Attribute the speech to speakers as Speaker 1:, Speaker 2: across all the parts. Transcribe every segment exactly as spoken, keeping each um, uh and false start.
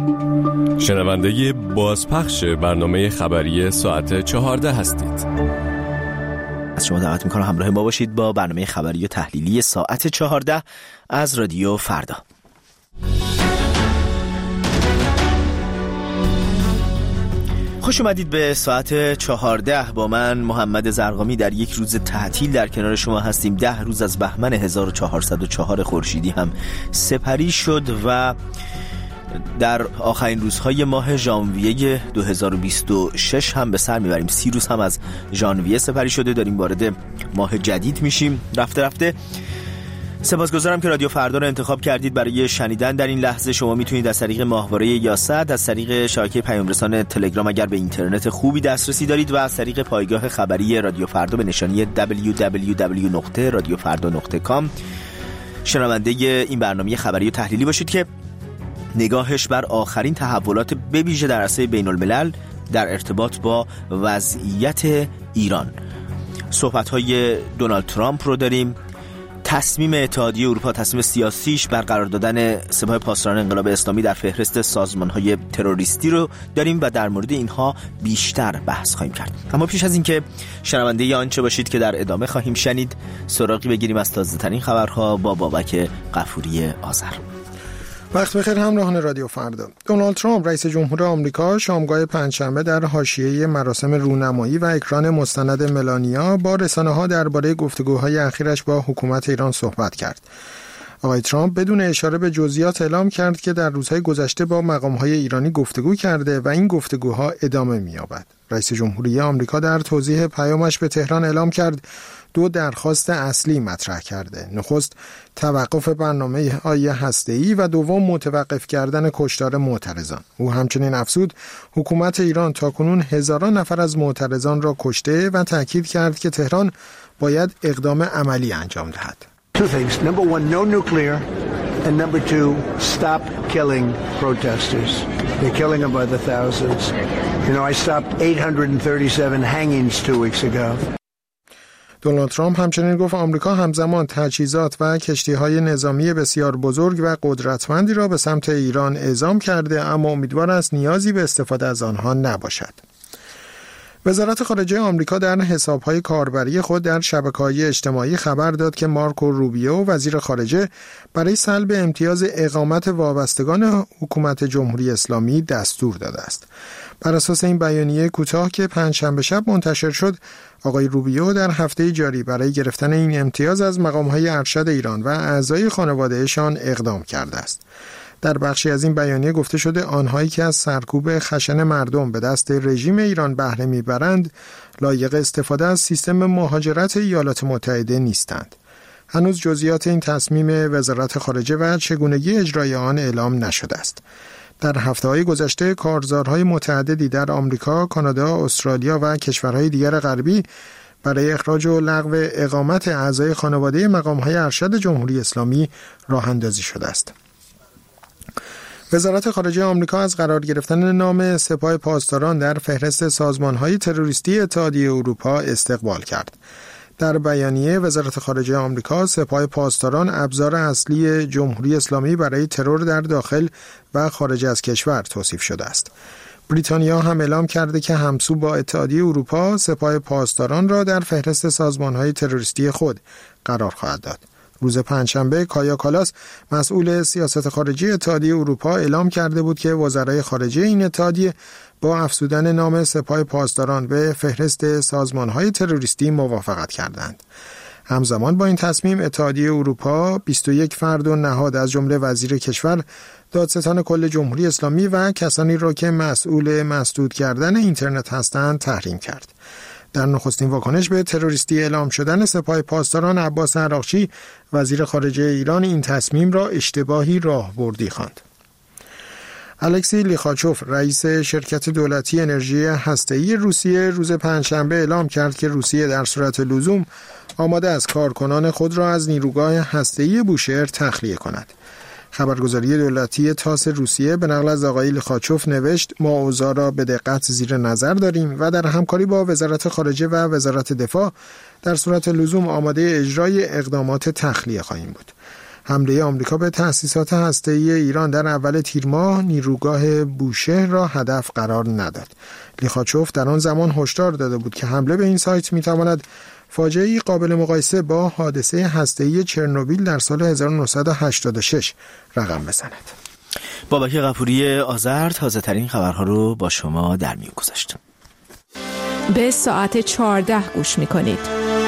Speaker 1: شنونده بازپخش برنامه خبری ساعت چهارده هستید.
Speaker 2: از شما دعوت میکنم همراه ما باشید با برنامه خبری و تحلیلی ساعت چهارده از رادیو فردا. خوش اومدید به ساعت چهارده. با من محمد زرقامی در یک روز تعطیل در کنار شما هستیم. ده روز از بهمن هزار و چهارصد و چهار خورشیدی هم سپری شد و در آخرین روزهای ماه ژانویه دو هزار و بیست و شش هم به سر میبریم. سی روز هم از ژانویه سپری شده، داریم وارد ماه جدید میشیم رفته رفته. سپاسگزارم که رادیو فردا رو انتخاب کردید برای شنیدن در این لحظه. شما میتونید از طریق ماهواره یاست، از طریق شبکه پیام رسان تلگرام اگر به اینترنت خوبی دسترسی دارید و از طریق پایگاه خبری رادیو فردا به نشانی دبلیو دبلیو دبلیو دات رادیو فردا دات کام شنونده این برنامه خبری و تحلیلی باشید که نگاهش بر آخرین تحولات به ویژه در عرصه بین الملل در ارتباط با وضعیت ایران. صحبت‌های دونالد ترامپ رو داریم، تصمیم اتحادیه اروپا، تصمیم سیاسیش بر قرار دادن سپاه پاسداران انقلاب اسلامی در فهرست سازمان‌های تروریستی رو داریم و در مورد اینها بیشتر بحث خواهیم کرد. اما پیش از اینکه شنونده آنچه باشید که در ادامه خواهیم شنید، سراغی بگیریم از تازه‌ترین خبرها با بابک غفوری آذر.
Speaker 3: وقت بخیر همراهان رادیو فردا. دونالد ترامپ رئیس جمهور آمریکا شامگاه پنجشنبه در حاشیه مراسم رونمایی و اکران مستند ملانیا با رسانه‌ها درباره گفتگوهای اخیرش با حکومت ایران صحبت کرد. آقای ترامپ بدون اشاره به جزئیات اعلام کرد که در روزهای گذشته با مقام‌های ایرانی گفتگو کرده و این گفتگوها ادامه می‌یابد. رئیس جمهوری آمریکا در توضیح پیامش به تهران اعلام کرد دو درخواست اصلی مطرح کرده. نخست توقف برنامه‌های هسته‌ای و دوم متوقف کردن کشتار معترضان. او همچنین افزود حکومت ایران تاکنون هزاران نفر از معترضان را کشته و تاکید کرد که تهران باید اقدام عملی انجام دهد.
Speaker 4: Two things. Number one, no nuclear. And number two, stop killing protesters. They're killing them by the thousands. You know, I stopped eight hundred thirty-seven hangings two weeks ago.
Speaker 3: دونالد ترامپ همچنین گفت آمریکا همزمان تجهیزات و کشتی‌های نظامی بسیار بزرگ و قدرتمندی را به سمت ایران اعزام کرده، اما امیدوار است نیازی به استفاده از آنها نباشد. وزارت خارجه آمریکا در حساب‌های کاربری خود در شبکه‌های اجتماعی خبر داد که مارکو روبیو وزیر خارجه برای سلب امتیاز اقامت وابستگان حکومت جمهوری اسلامی دستور داده است. بر اساس این بیانیه کوتاه که پنجشنبه شب منتشر شد، آقای روبیو در هفته جاری برای گرفتن این امتیاز از مقام‌های ارشد ایران و اعضای خانواده‌شان اقدام کرده است. در بخشی از این بیانیه گفته شده آنهایی که از سرکوب خشن مردم به دست رژیم ایران بهره میبرند لایق استفاده از سیستم مهاجرت ایالات متحده نیستند. هنوز جزئیات این تصمیم وزارت خارجه و چگونگی اجرای آن اعلام نشده است. در هفته‌های گذشته کارزارهای متعددی در آمریکا، کانادا، استرالیا و کشورهای دیگر غربی برای اخراج و لغو اقامت اعضای خانواده مقام‌های ارشد جمهوری اسلامی راه اندازی شده است. وزارت خارجه آمریکا از قرار گرفتن نام سپاه پاسداران در فهرست سازمان‌های تروریستی اتحادیه اروپا استقبال کرد. در بیانیه وزارت خارجه آمریکا سپاه پاسداران ابزار اصلی جمهوری اسلامی برای ترور در داخل و خارج از کشور توصیف شده است. بریتانیا هم اعلام کرده که همسو با اتحادیه اروپا سپاه پاسداران را در فهرست سازمان‌های تروریستی خود قرار خواهد داد. روز پنجشنبه کایا کالاس مسئول سیاست خارجی اتحادیه اروپا اعلام کرده بود که وزرای خارجه این اتحادیه با افزودن نام سپاه پاسداران به فهرست سازمان‌های تروریستی موافقت کردند. همزمان با این تصمیم اتحادیه اروپا بیست و یک فرد و نهاد از جمله وزیر کشور، دادستان کل جمهوری اسلامی و کسانی را که مسئول مسدود کردن اینترنت هستند تحریم کرد. در نخستین واکنش به تروریستی اعلام شدن سپاه پاسداران، عباس عراقچی وزیر خارجه ایران این تصمیم را اشتباهی راهبردی خواند. الکسی لیخاچوف رئیس شرکت دولتی انرژی هسته‌ای روسیه روز پنجشنبه اعلام کرد که روسیه در صورت لزوم آماده است کارکنان خود را از نیروگاه هسته‌ای بوشهر تخلیه کند. خبرگزاری دولتی تاس روسیه به نقل از آقای لیخاچوف نوشت ما اوضاع را به دقت زیر نظر داریم و در همکاری با وزارت خارجه و وزارت دفاع در صورت لزوم آماده اجرای اقدامات تخلیه خواهیم بود. حمله آمریکا به تأسیسات هسته‌ای ایران در اول تیر ماه نیروگاه بوشهر را هدف قرار نداد. لیخاچوف در آن زمان هشدار داده بود که حمله به این سایت می‌تواند فاجعه‌ای قابل مقایسه با حادثه هسته‌ای چرنوبیل در سال هزار و نهصد و هشتاد و شش رقم بزند.
Speaker 2: بابک غفوری آذر تازه ترین خبرها رو با شما در میون گذاشت.
Speaker 5: به ساعت چهارده گوش می‌کنید.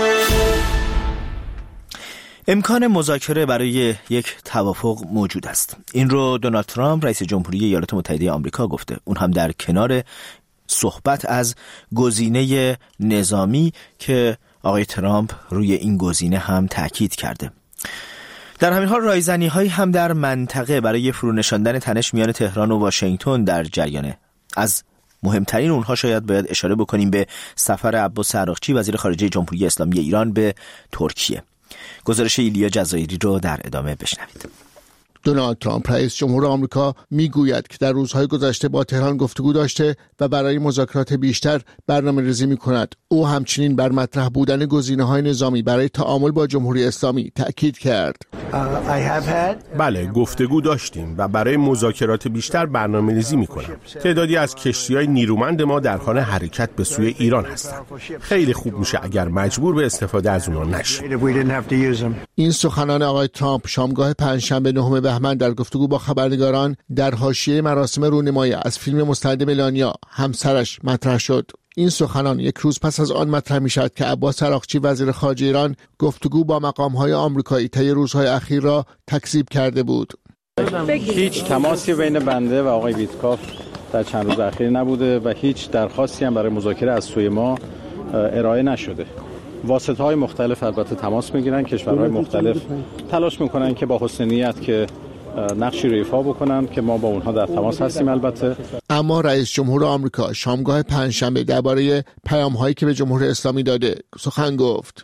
Speaker 2: امکان مذاکره برای یک توافق موجود است. این رو دونالد ترامپ رئیس جمهوری ایالات متحده آمریکا گفته. اون هم در کنار صحبت از گزینه نظامی که آقای ترامپ روی این گزینه هم تاکید کرده. در همین حال رایزنی هایی هم در منطقه برای فرونشاندن تنش میان تهران و واشنگتن در جریانه. از مهمترین اونها شاید باید اشاره بکنیم به سفر عباس عراقچی وزیر خارجه جمهوری اسلامی ایران به ترکیه. گزارش ایلیا جزایری رو در ادامه بشنوید.
Speaker 6: دونالد ترامپ رئیس جمهور آمریکا میگوید که در روزهای گذشته با تهران گفتگو داشته و برای مذاکرات بیشتر برنامه‌ریزی می‌کند. او همچنین بر مطرح بودن گزینه‌های نظامی برای تعامل با جمهوری اسلامی تأکید کرد.
Speaker 7: بله، گفتگو داشتیم و برای مذاکرات بیشتر برنامه‌ریزی می‌کنم. تعدادی از کشتی‌های نیرومند ما در حال حرکت به سوی ایران هستند. خیلی خوب میشه اگر مجبور به استفاده از اونها نشیم.
Speaker 6: این سخنان آقای ترامپ شامگاه پنجشنبه نهم بهمن در گفتگو با خبرنگاران در حاشیه مراسم رونمایی از فیلم مستند ملانیا همسرش مطرح شد. این سخنان یک روز پس از آن مطرح می شد که عباس عراقچی وزیر خارجه ایران گفتگو با مقام‌های آمریکایی طی روزهای اخیر را تکذیب کرده بود.
Speaker 8: هیچ تماسی بین بنده و آقای ویتکاف در چند روز اخیر نبوده و هیچ درخواستی هم برای مذاکره از سوی ما ارائه نشده. واسطه‌های مختلف البته تماس می‌گیرن، کشورهای مختلف تلاش می‌کنن که با حسن نیت که نقشی رو ایفا بکنن که ما با اونها در تماس هستیم البته.
Speaker 6: اما رئیس جمهور آمریکا شامگاه پنجشنبه درباره پیام‌هایی که به جمهوری اسلامی داده سخن گفت.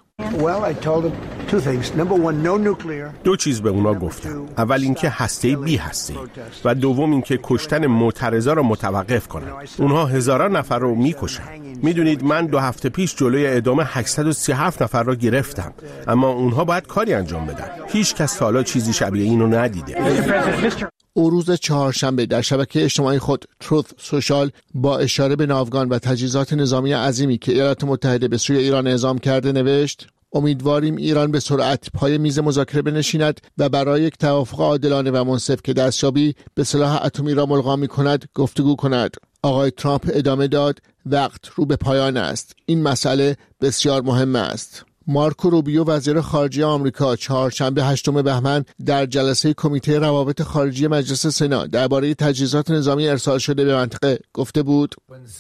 Speaker 7: دو چیز به اونا گفتم. اول اینکه هسته‌ای بی هسته‌ای و دوم اینکه کشتن معترضا رو متوقف کنن. اونها هزاران نفر رو میکشن. میدونید من دو هفته پیش جلوی اعدام هشتصد و سی و هفت نفر رو گرفتم، اما اونها باید کاری انجام بدن. هیچ کس تا حالا چیزی شبیه اینو ندیده.
Speaker 6: او روز چهارشنبه در شبکه اجتماعی خود تروث سوشال با اشاره به ناوگان و تجهیزات نظامی عظیمی که ایالات متحده به سوی ایران اعزام کرده نوشت: امیدواریم ایران به سرعت پای میز مذاکره بنشیند و برای یک توافق عادلانه و منصف که دستیابی به سلاح اتمی را ملغا می‌کند گفتگو کند. آقای ترامپ ادامه داد: وقت رو به پایان است. این مسئله بسیار مهم است. مارکو روبیو وزیر خارجه آمریکا چهارشنبه هشتم بهمن در جلسه کمیته روابط خارجی مجلس سنا درباره تجهیزات نظامی ارسال شده به منطقه گفته بود: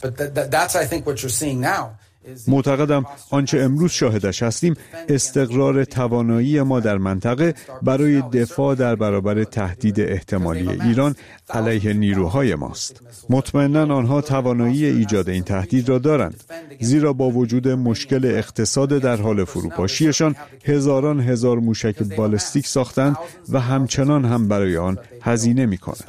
Speaker 9: معتقدم آنچه امروز شاهدش هستیم استقرار توانایی ما در منطقه برای دفاع در برابر تهدید احتمالی ایران علیه نیروهای ماست. مطمئناً آنها توانایی ایجاد این تهدید را دارند، زیرا با وجود مشکل اقتصاد در حال فروپاشیشان هزاران هزار موشک بالستیک ساختند و همچنان هم برای آن هزینه می‌کنند.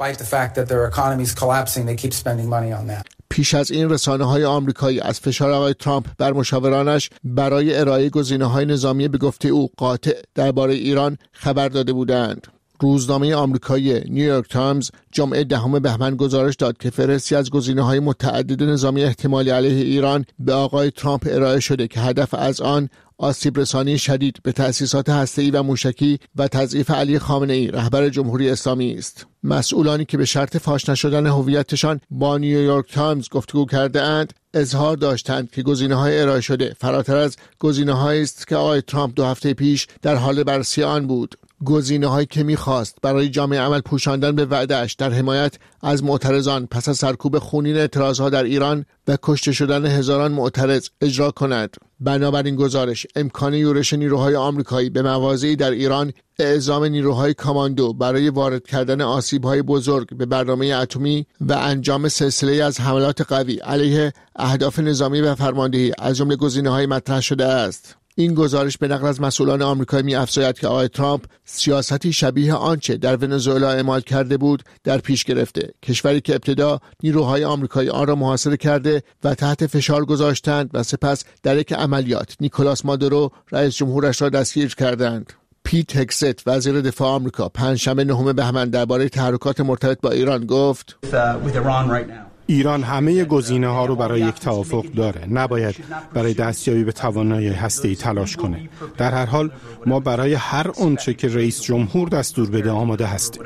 Speaker 6: پیش از این رسانه‌های آمریکایی از فشار آقای ترامپ بر مشاورانش برای ارائه گزینه‌های نظامی به گفته او قاطع درباره ایران خبر داده بودند. روزنامه آمریکایی نیویورک تایمز جمعه دهم بهمن گزارش داد که فهرستی از گزینه‌های متعدد نظامی احتمالی علیه ایران به آقای ترامپ ارائه شده که هدف از آن آسیب رسانی شدید به تأسیسات هسته‌ای و موشکی و تضعیف علی خامنه‌ای رهبر جمهوری اسلامی است. مسئولانی که به شرط فاش نشدن هویتشان با نیویورک تایمز گفتگو کرده اند اظهار داشتند که گزینه‌های ارائه شده فراتر از گزینه‌هایی است که آقای ترامپ دو هفته پیش در حال بررسی آن بود. گزینه‌هایی که می‌خواست برای جامعه عمل پوشاندن به وعده‌اش در حمایت از معترضان پس از سرکوب خونین اعتراضها در ایران و کشته شدن هزاران معترض اجرا کند. بنابراین گزارش امکان یورش نیروهای آمریکایی به مواضعی در ایران، اعزام نیروهای کاماندو برای وارد کردن آسیب‌های بزرگ به برنامه اتمی و انجام سلسله از حملات قوی علیه اهداف نظامی و فرماندهی از جمله گزینه‌های مطرح شده است. این گزارش به نقل از مسئولان آمریکایی می‌افزاید که آقای ترامپ سیاستی شبیه آنچه در ونزوئلا اعمال کرده بود در پیش گرفته، کشوری که ابتدا نیروهای آمریکایی آن را محاصره کرده و تحت فشار گذاشتند و سپس در یک عملیات نیکولاس مادورو رئیس جمهورش را دستگیر کردند. پیت هکست وزیر دفاع آمریکا پنجشنبه نهم بهمن درباره تحرکات مرتبط با ایران گفت
Speaker 10: ایران همه گزینه ها رو برای یک توافق داره. نباید برای دستیابی به توانایی هسته‌ای تلاش کنه. در هر حال ما برای هر آنچه که رئیس جمهور دستور بده آماده هستیم.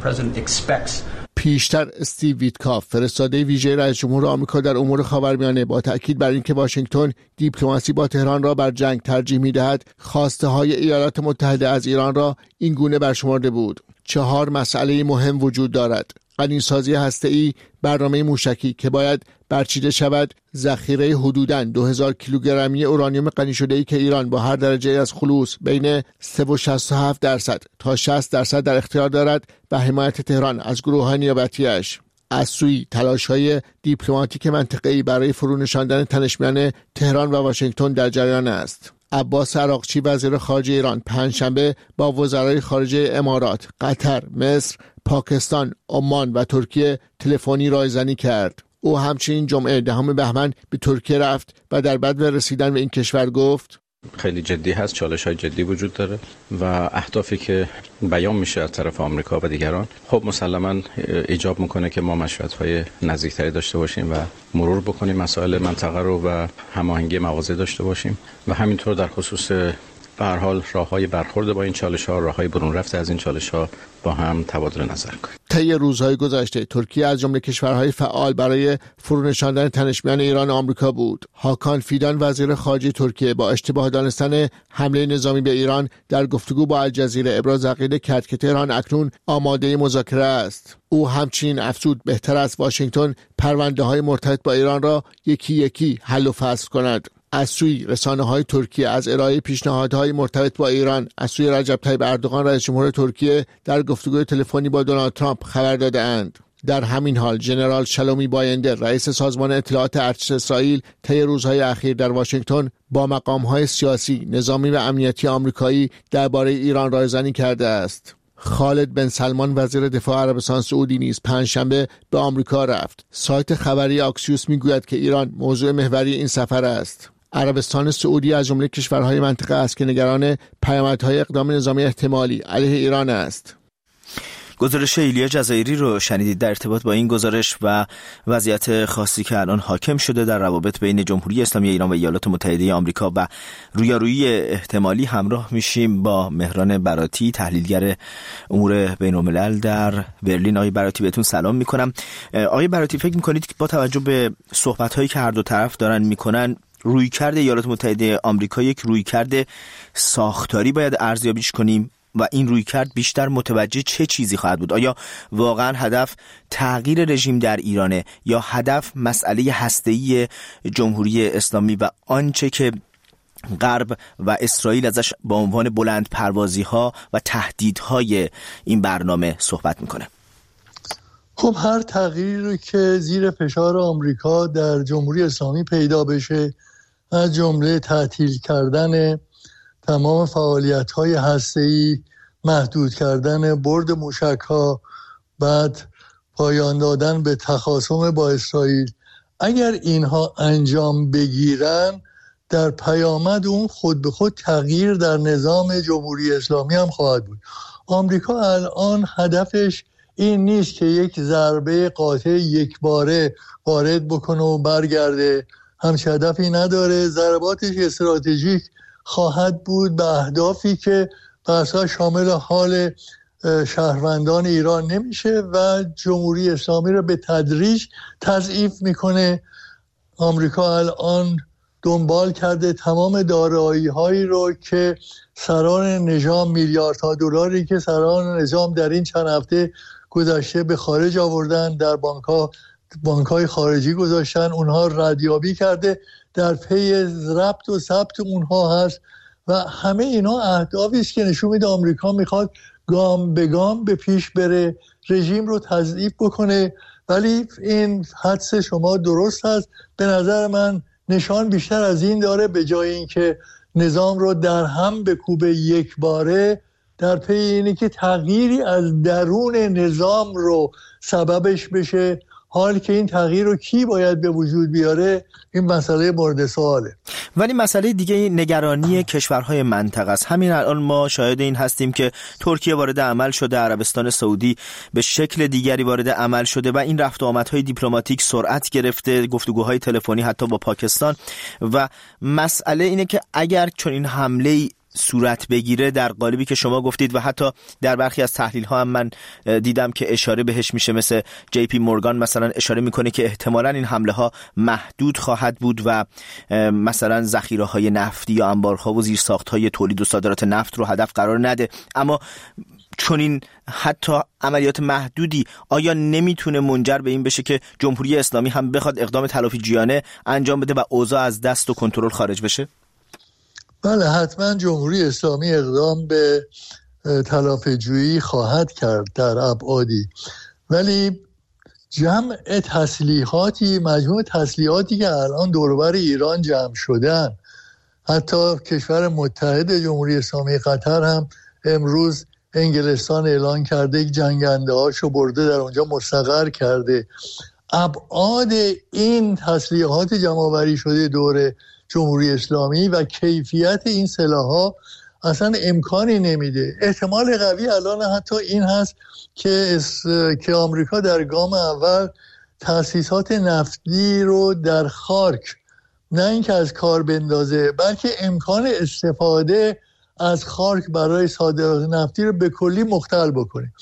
Speaker 6: پیشتر استیو ویتکاف فرستاده ویژه رئیس جمهور آمریکا در امور خاورمیانه با تأکید بر اینکه واشنگتن دیپلماسی با تهران را بر جنگ ترجیح می‌دهد، خواسته های ایالات متحده از ایران را این گونه برشمرده بود: چهار مسئله مهم وجود دارد: غنیسازی هسته‌ای، برنامه موشکی که باید برچیده شود، ذخیره حدوداً دو هزار کیلوگرمی اورانیوم غنی شده‌ای که ایران با هر درجه از خلوص بین سه و شصت و هفت درصد تا شصت درصد در اختیار دارد و حمایت تهران از گروه‌های نیابتی‌اش. از سوی تلاش‌های دیپلماتیک منطقه‌ای برای فرونشاندن تنش میان تهران و واشنگتن در جریان است. عباس عراقچی وزیر خارجه ایران پنجشنبه با وزرای خارجه امارات، قطر، مصر، پاکستان، عمان و ترکیه تلفنی رایزنی کرد. او همچنین جمعه دهم بهمن به ترکیه رفت و در بدو رسیدن به این کشور گفت
Speaker 8: خیلی جدی هست، چالش‌های جدی وجود داره و اهدافی که بیان میشه از طرف آمریکا و دیگران خب مسلماً ایجاب میکنه که ما مشورت‌های نزدیکتری داشته باشیم و مرور بکنیم مسائل منطقه رو و هماهنگی مواضع داشته باشیم و همینطور در خصوص به هر حال راه‌های برخورد با این چالش‌ها، راه‌های برون رفت از این چالش‌ها با هم تبادل نظر کنیم.
Speaker 6: طی روزهای گذشته ترکیه از جمله کشورهای فعال برای فرونشاندن تنش میان ایران و آمریکا بود. هاکان فیدان وزیر خارجه ترکیه با اشتباه دانستن حمله نظامی به ایران در گفتگو با الجزیره ابراز عقیده کرد که تهران اکنون آماده مذاکره است. او همچنین افزود بهتر است واشنگتن پرونده‌های مرتبط با ایران را یکی یکی حل و فصل کند. از سوی رسانه‌های ترکیه از ارائه پیشنهادهای مرتبط با ایران از سوی رجب طیب اردوغان رئیس جمهور ترکیه در گفتگوی تلفنی با دونالد ترامپ خبر داده‌اند. در همین حال ژنرال شلومی بایندر رئیس سازمان اطلاعات ارتش اسرائیل طی روزهای اخیر در واشنگتن با مقام‌های سیاسی، نظامی و امنیتی آمریکایی درباره ایران رایزنی کرده است. خالد بن سلمان وزیر دفاع عربستان سعودی نیز پنجشنبه به آمریکا رفت. سایت خبری آکسیوس میگوید که ایران موضوع محوری این سفر است. عربستان سعودی از جمله کشورهای منطقه است که نگران پیامدهای اقدام نظامی احتمالی علیه ایران است.
Speaker 2: گزارش ایلیا جزایری رو شنیدید در ارتباط با این گزارش و وضعیت خاصی که الان حاکم شده در روابط بین جمهوری اسلامی ایران و ایالات متحده آمریکا و رویارویی احتمالی. همراه میشیم با مهران براتی، تحلیلگر امور بین‌الملل در برلین. آقای براتی بهتون سلام میکنم. آقای براتی، فکر میکنید که با توجه به صحبت‌هایی که هر دو طرف دارن میکنن رویکرد ایالات متحده آمریکا یک رویکرد ساختاری باید ارزیابیش کنیم و این رویکرد بیشتر متوجه چه چیزی خواهد بود؟ آیا واقعا هدف تغییر رژیم در ایرانه یا هدف مسئله هسته‌ای جمهوری اسلامی و آنچه که غرب و اسرائیل ازش با عنوان بلند پروازی ها و تهدیدهای این برنامه صحبت میکنه؟
Speaker 11: خب هر تغییری که زیر فشار آمریکا در جمهوری اسلامی پیدا بشه، از جمله تعطیل کردن تمام فعالیت‌های هسته‌ای، محدود کردن برد موشک‌ها، بعد پایان دادن به تخاصم با اسرائیل، اگر اینها انجام بگیرن در پیامد اون خود به خود تغییر در نظام جمهوری اسلامی هم خواهد بود. آمریکا الان هدفش این نیست که یک ضربه قاطع یک باره وارد بکنه و برگرده، همچه هدفی نداره. ضرباتش استراتژیک خواهد بود به اهدافی که بحثا شامل حال شهروندان ایران نمیشه و جمهوری اسلامی رو به تدریج تضعیف میکنه. آمریکا الان دنبال کرده تمام دارایی هایی رو که سران نظام، میلیاردها دلاری که سران نظام در این چند هفته گذشته به خارج آوردن، در بانک ها بانک های خارجی گذاشتن، اونها ردیابی کرده، در پی ضبط و ثبت اونها هست و همه اینا اهدافی است که نشون میده آمریکا میخواد گام به گام به پیش بره، رژیم رو تضعیف بکنه. ولی این حدس شما درست هست. به نظر من نشان بیشتر از این داره، به جای اینکه نظام رو در هم بکوبه یک باره، در پی اینه که تغییری از درون نظام رو سببش بشه. حال که این تغییر رو کی باید به وجود بیاره، این مسئله مورد سواله.
Speaker 2: ولی مسئله دیگه نگرانی کشورهای منطقه است. همین الان ما شاهد این هستیم که ترکیه وارد عمل شده، عربستان سعودی به شکل دیگری وارد عمل شده و این رفت و آمدهای دیپلماتیک سرعت گرفته، گفتگوهای تلفنی حتی با پاکستان. و مسئله اینه که اگر چون این حمله صورت بگیره در قالبی که شما گفتید و حتی در برخی از تحلیل ها هم من دیدم که اشاره بهش میشه، مثل جی پی مورگان مثلا اشاره میکنه که احتمالاً این حمله ها محدود خواهد بود و مثلا ذخیره های نفتی یا انبارها و زیرساخت های تولید و صادرات نفت رو هدف قرار نده. اما چون این حتی عملیات محدودی آیا نمیتونه منجر به این بشه که جمهوری اسلامی هم بخواد اقدام تلافی‌جویانه انجام بده و اوضاع از دست و کنترل خارج بشه؟
Speaker 11: بله، حتما جمهوری اسلامی اقدام به تلافی‌جویی خواهد کرد در ابعادی، ولی جمع تسلیحاتی، مجموع تسلیحاتی که الان دور و بر ایران جمع شدن، حتی کشور متحد جمهوری اسلامی قطر هم امروز انگلستان اعلان کرده که جنگنده هاشو برده در اونجا مستقر کرده. ابعاد این تسلیحات جمع آوری شده دور جمهوری اسلامی و کیفیت این سلاح‌ها اصلا امکانی نمیده. احتمال قوی الان حتی این هست که که آمریکا در گام اول تأسیسات نفتی رو در خاک، نه اینکه از کار بندازه، بلکه امکان استفاده از خاک برای صادرات نفتی رو به کلی مختل بکنه.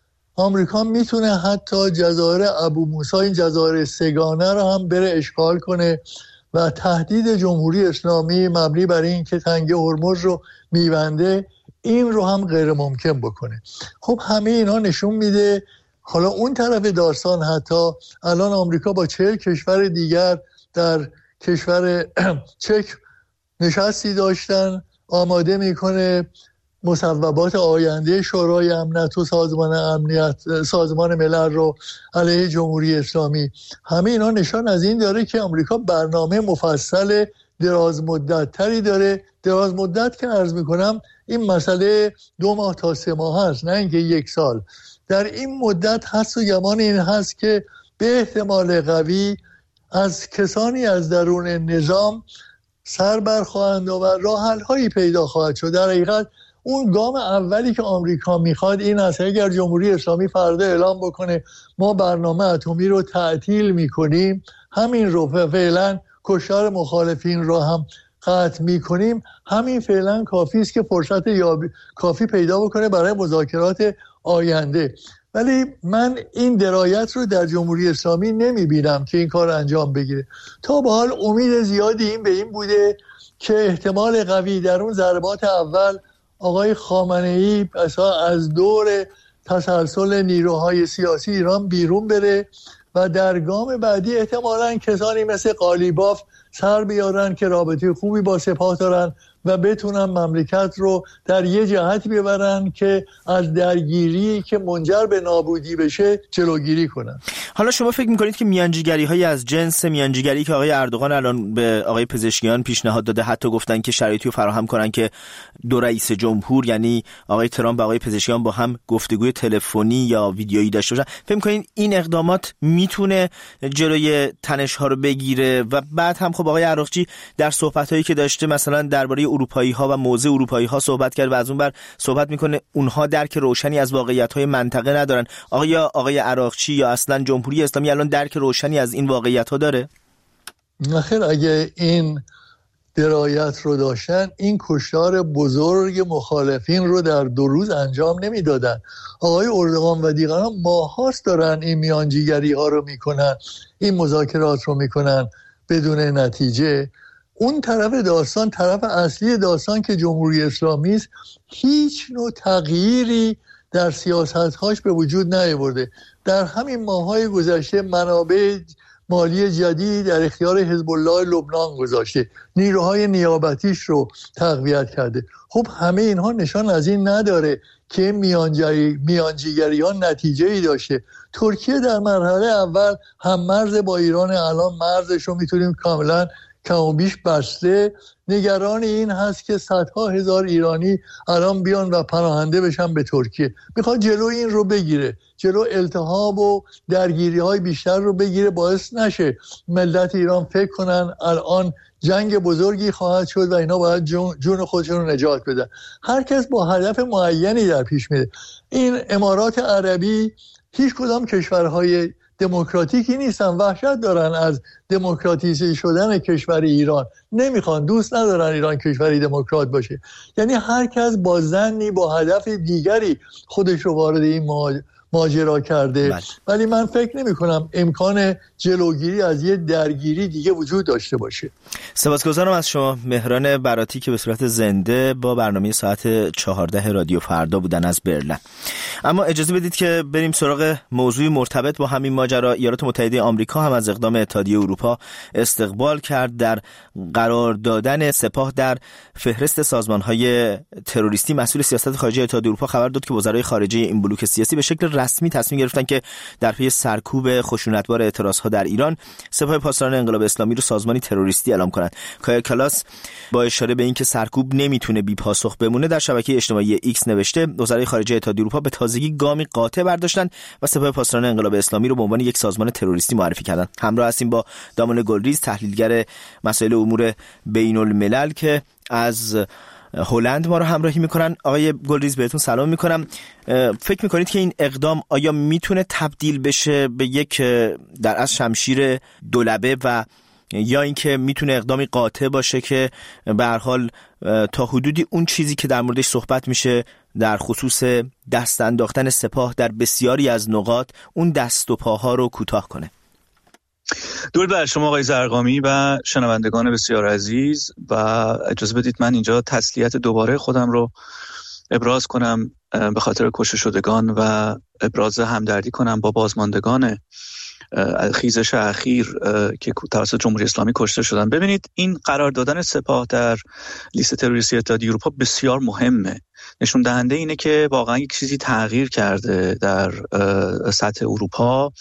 Speaker 11: آمریکا میتونه حتی جزایر ابو موسی، این جزایر سگانه رو هم بره اشغال کنه و تهدید جمهوری اسلامی مبنی بر این که تنگه هرمز رو میبنده این رو هم غیر ممکن بکنه. خب همه اینا نشون میده حالا اون طرف داستان حتی الان آمریکا با چهل کشور دیگر در کشور چک نشستی داشتن، آماده میکنه مصوبات آینده شورای امنیت و سازمان امنیت سازمان ملل رو علیه جمهوری اسلامی. همه اینا نشان از این داره که آمریکا برنامه مفصل دراز مدت تری داره. دراز مدت که عرض میکنم این مسئله دو ماه تا سه ماه هست، نه اینکه یک سال. در این مدت هست و گمان این هست که به احتمال قوی از کسانی از درون نظام سر برخواهند و راه حل هایی پیدا خواهد شد. در حقیقت اون گام اولی که آمریکا میخواد این است اگر جمهوری اسلامی فردا اعلام بکنه ما برنامه اتمی رو تعطیل میکنیم، همین رو فعلا کشتار مخالفین رو هم قطع میکنیم، همین فعلا کافی است که فرصت یابی کافی پیدا بکنه برای مذاکرات آینده. ولی من این درایت رو در جمهوری اسلامی نمیبینم که این کار انجام بگیره. تا به حال امید زیادی این به این بوده که احتمال قوی در اون ضربات اول آقای خامنه‌ای از دور تسلسل نیروهای سیاسی ایران بیرون بره و در گام بعدی احتمالاً کسانی مثل قالیباف سر بیارن که رابطه خوبی با سپاه دارن و بتونن مملکت رو در یه جهت ببرن که از درگیری که منجر به نابودی بشه جلوگیری کنن.
Speaker 2: حالا شما فکر میکنید که میانجیگری های از جنس میانجیگری که آقای اردوغان الان به آقای پزشکیان پیشنهاد داده، حتی گفتن که شرایطی رو فراهم کنن که دو رئیس جمهور یعنی آقای ترامپ و آقای پزشکیان با هم گفتگوی تلفنی یا ویدیویی داشته باشن، فکر میکنید این اقدامات میتونه جلوی تنش ها رو بگیره؟ و بعد هم خب آقای عراقچی در صحبت هایی که داشته مثلا درباره اروپایی ها و موضع اروپایی ها صحبت کرد و از اون بر صحبت میکنه اونها درک روشنی از واقعیت های منطقه ندارن. آقا آقای عراقچی یا اصلا جمهوری اسلامی الان درک روشنی از این واقعیت ها داره؟
Speaker 11: نخیر، اگه این درایت رو داشتن این کشتار بزرگ مخالفین رو در دو روز انجام نمیدادن. آقای اردوغان و دیگران ماهاست دارن این میانجیگری ها رو میکنن، این مذاکرات رو میکنن بدون نتیجه. اون طرف داستان، طرف اصلی داستان که جمهوری اسلامی است، هیچ نوع تغییری در سیاست‌هاش به وجود نیاورده. در همین ماه‌های گذشته منابع مالی جدید در اختیار حزب الله لبنان گذاشته، نیروهای نیابتیش رو تقویت کرده. خب همه اینها نشان از این نداره که میانجی میانجیگریان نتیجه‌ای داشته. ترکیه در مرحله اول هم مرز با ایران، الان مرزش رو میتونیم کاملا کم و بیش بسته، نگران این هست که صدها هزار ایرانی الان بیان و پناهنده بشن به ترکیه. میخواد جلو این رو بگیره، جلو التهاب و درگیری های بیشتر رو بگیره، باعث نشه ملت ایران فکر کنن الان جنگ بزرگی خواهد شد و اینا باید جون, جون خودشون رو نجات بدن. هر کس با هدف معینی در پیش میره. این امارات عربی هیچ کدام کشورهای دموکراتیکی نیستن، وحشت دارن از دموکراتیزه شدن کشور ایران، نمیخوان، دوست ندارن ایران کشوری دموکرات باشه. یعنی هر کس با ظنی با هدف دیگری خودش رو وارد این ماجرا کرده بله. ولی من فکر نمی کنم امکان جلوگیری از یه درگیری دیگه وجود داشته باشه.
Speaker 2: سپاسگزارم از شما مهران براتی که به صورت زنده با برنامه ساعت چهارده رادیو فردا بودن از برلین. اما اجازه بدید که بریم سراغ موضوع مرتبط با همین ماجرا. ایالات متحده آمریکا هم از اقدام اتحادیه اروپا استقبال کرد در قرار دادن سپاه در فهرست سازمان‌های تروریستی. مسئول سیاست خارجی اتحادیه اروپا خبر داد که وزرای خارجه این بلوک سیاسی به شکل رسمی تصمیم گرفتن که در پی سرکوب خشونتبار اعتراضها در ایران سپاه پاسداران انقلاب اسلامی رو سازمانی تروریستی اعلام کنند. کایا کلاس با اشاره به اینکه سرکوب نمیتونه بی پاسخ بمونه در شبکه اجتماعی ایکس نوشته وزرای خارجه اتحادیه اروپا به تازگی گامی قاطع برداشتن و سپاه پاسداران انقلاب اسلامی رو به عنوان یک سازمان تروریستی معرفی کردن. همراه هستیم با دامان گلریز، تحلیلگر مسائل امور بین الملل که از هلند ما رو همراهی میکنن. آقای گلریز بهتون سلام میکنم. فکر میکنید که این اقدام آیا میتونه تبدیل بشه به یک در اصل شمشیر دولبه و یا اینکه میتونه اقدامی قاطع باشه که به هر حال تا حدودی اون چیزی که در موردش صحبت میشه در خصوص دست انداختن سپاه در بسیاری از نقاط اون دست و پاها رو کوتاه کنه؟
Speaker 12: درود بر شما آقای زرقامی و شنوندگان بسیار عزیز، و اجازه بدید من اینجا تسلیت دوباره خودم رو ابراز کنم به خاطر کشته شدگان و ابراز همدردی کنم با بازماندگان خیزش اخیر که توسط جمهوری اسلامی کشته شدن. ببینید این قرار دادن سپاه در لیست تروریستی اتحادیه اروپا بسیار مهمه. نشون دهنده اینه که واقعا یک چیزی تغییر کرده در سطح اروپا،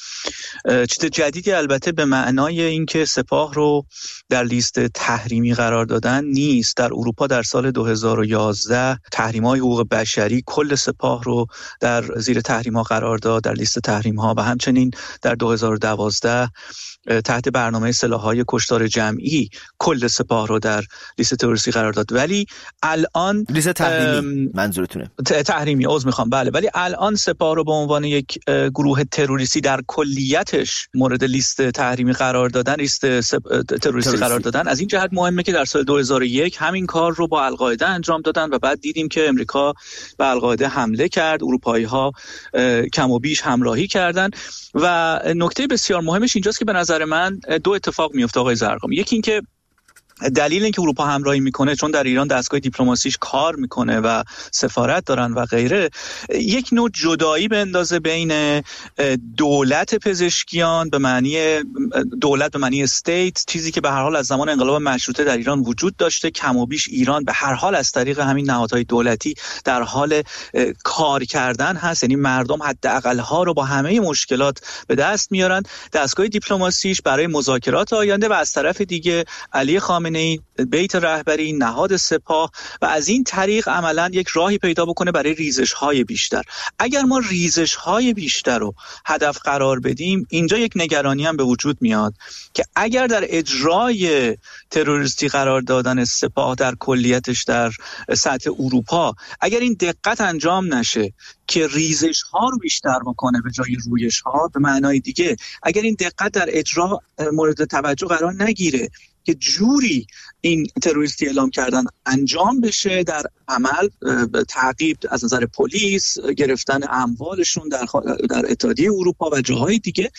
Speaker 12: چیز جدیدی البته به معنای اینکه سپاه رو در لیست تحریمی قرار دادن نیست. در اروپا در سال دو هزار و یازده تحریم‌های حقوق بشری کل سپاه رو در زیر تحریم‌ها قرار داد، در لیست تحریم‌ها، و همچنین در دو هزار و دوازده تحت برنامه سلاح‌های کشتار جمعی کل سپاه رو در لیست تروریستی قرار داد. ولی الان
Speaker 2: لیست تحریمی منظورتونه؟
Speaker 12: تحریمی عذر میخوام بله. ولی الان سپاه رو به عنوان یک گروه تروریستی در کلیتش مورد لیست تحریمی قرار دادن، لیست سپ... تروریستی قرار دادن. از این جهت مهمه که در سال دو هزار و یک همین کار رو با القاعده انجام دادن و بعد دیدیم که امریکا به القاعده حمله کرد، اروپایی‌ها کم و بیش همراهی کردن. و نکته بسیار مهمش اینجاست که به نظر من دو اتفاق میفته آقای زرقامی. یکی این که دلیل اینکه اروپا همراهی میکنه چون در ایران دستگاه دیپلماسیش کار میکنه و سفارت دارن و غیره، یک نوع جدایی بندازه بین دولت پزشکیان به معنی دولت به معنی استیت، چیزی که به هر حال از زمان انقلاب مشروطه در ایران وجود داشته. کم و بیش ایران به هر حال از طریق همین نهادهای دولتی در حال کار کردن هست، یعنی مردم حداقل ها رو با همه مشکلات به دست میارن. دستگاه دیپلماسیش برای مذاکرات آینده و از طرف دیگه علی خامنه‌ای بیت رهبری، نهاد سپاه، و از این طریق عملاً یک راهی پیدا بکنه برای ریزش‌های بیشتر. اگر ما ریزش‌های بیشتر رو هدف قرار بدیم، اینجا یک نگرانی هم به وجود میاد که اگر در اجرای تروریستی قرار دادن سپاه در کلیتش در سطح اروپا اگر این دقت انجام نشه که ریزش ها رو بیشتر بکنه به جای رویش ها، به معنای دیگه اگر این دقت در اجرا مورد توجه قرار نگیره که جوری این تروریستی اعلام کردن انجام بشه در عمل، تعقیب از نظر پلیس، گرفتن اموالشون در در اتحادیه اروپا و جاهای دیگه،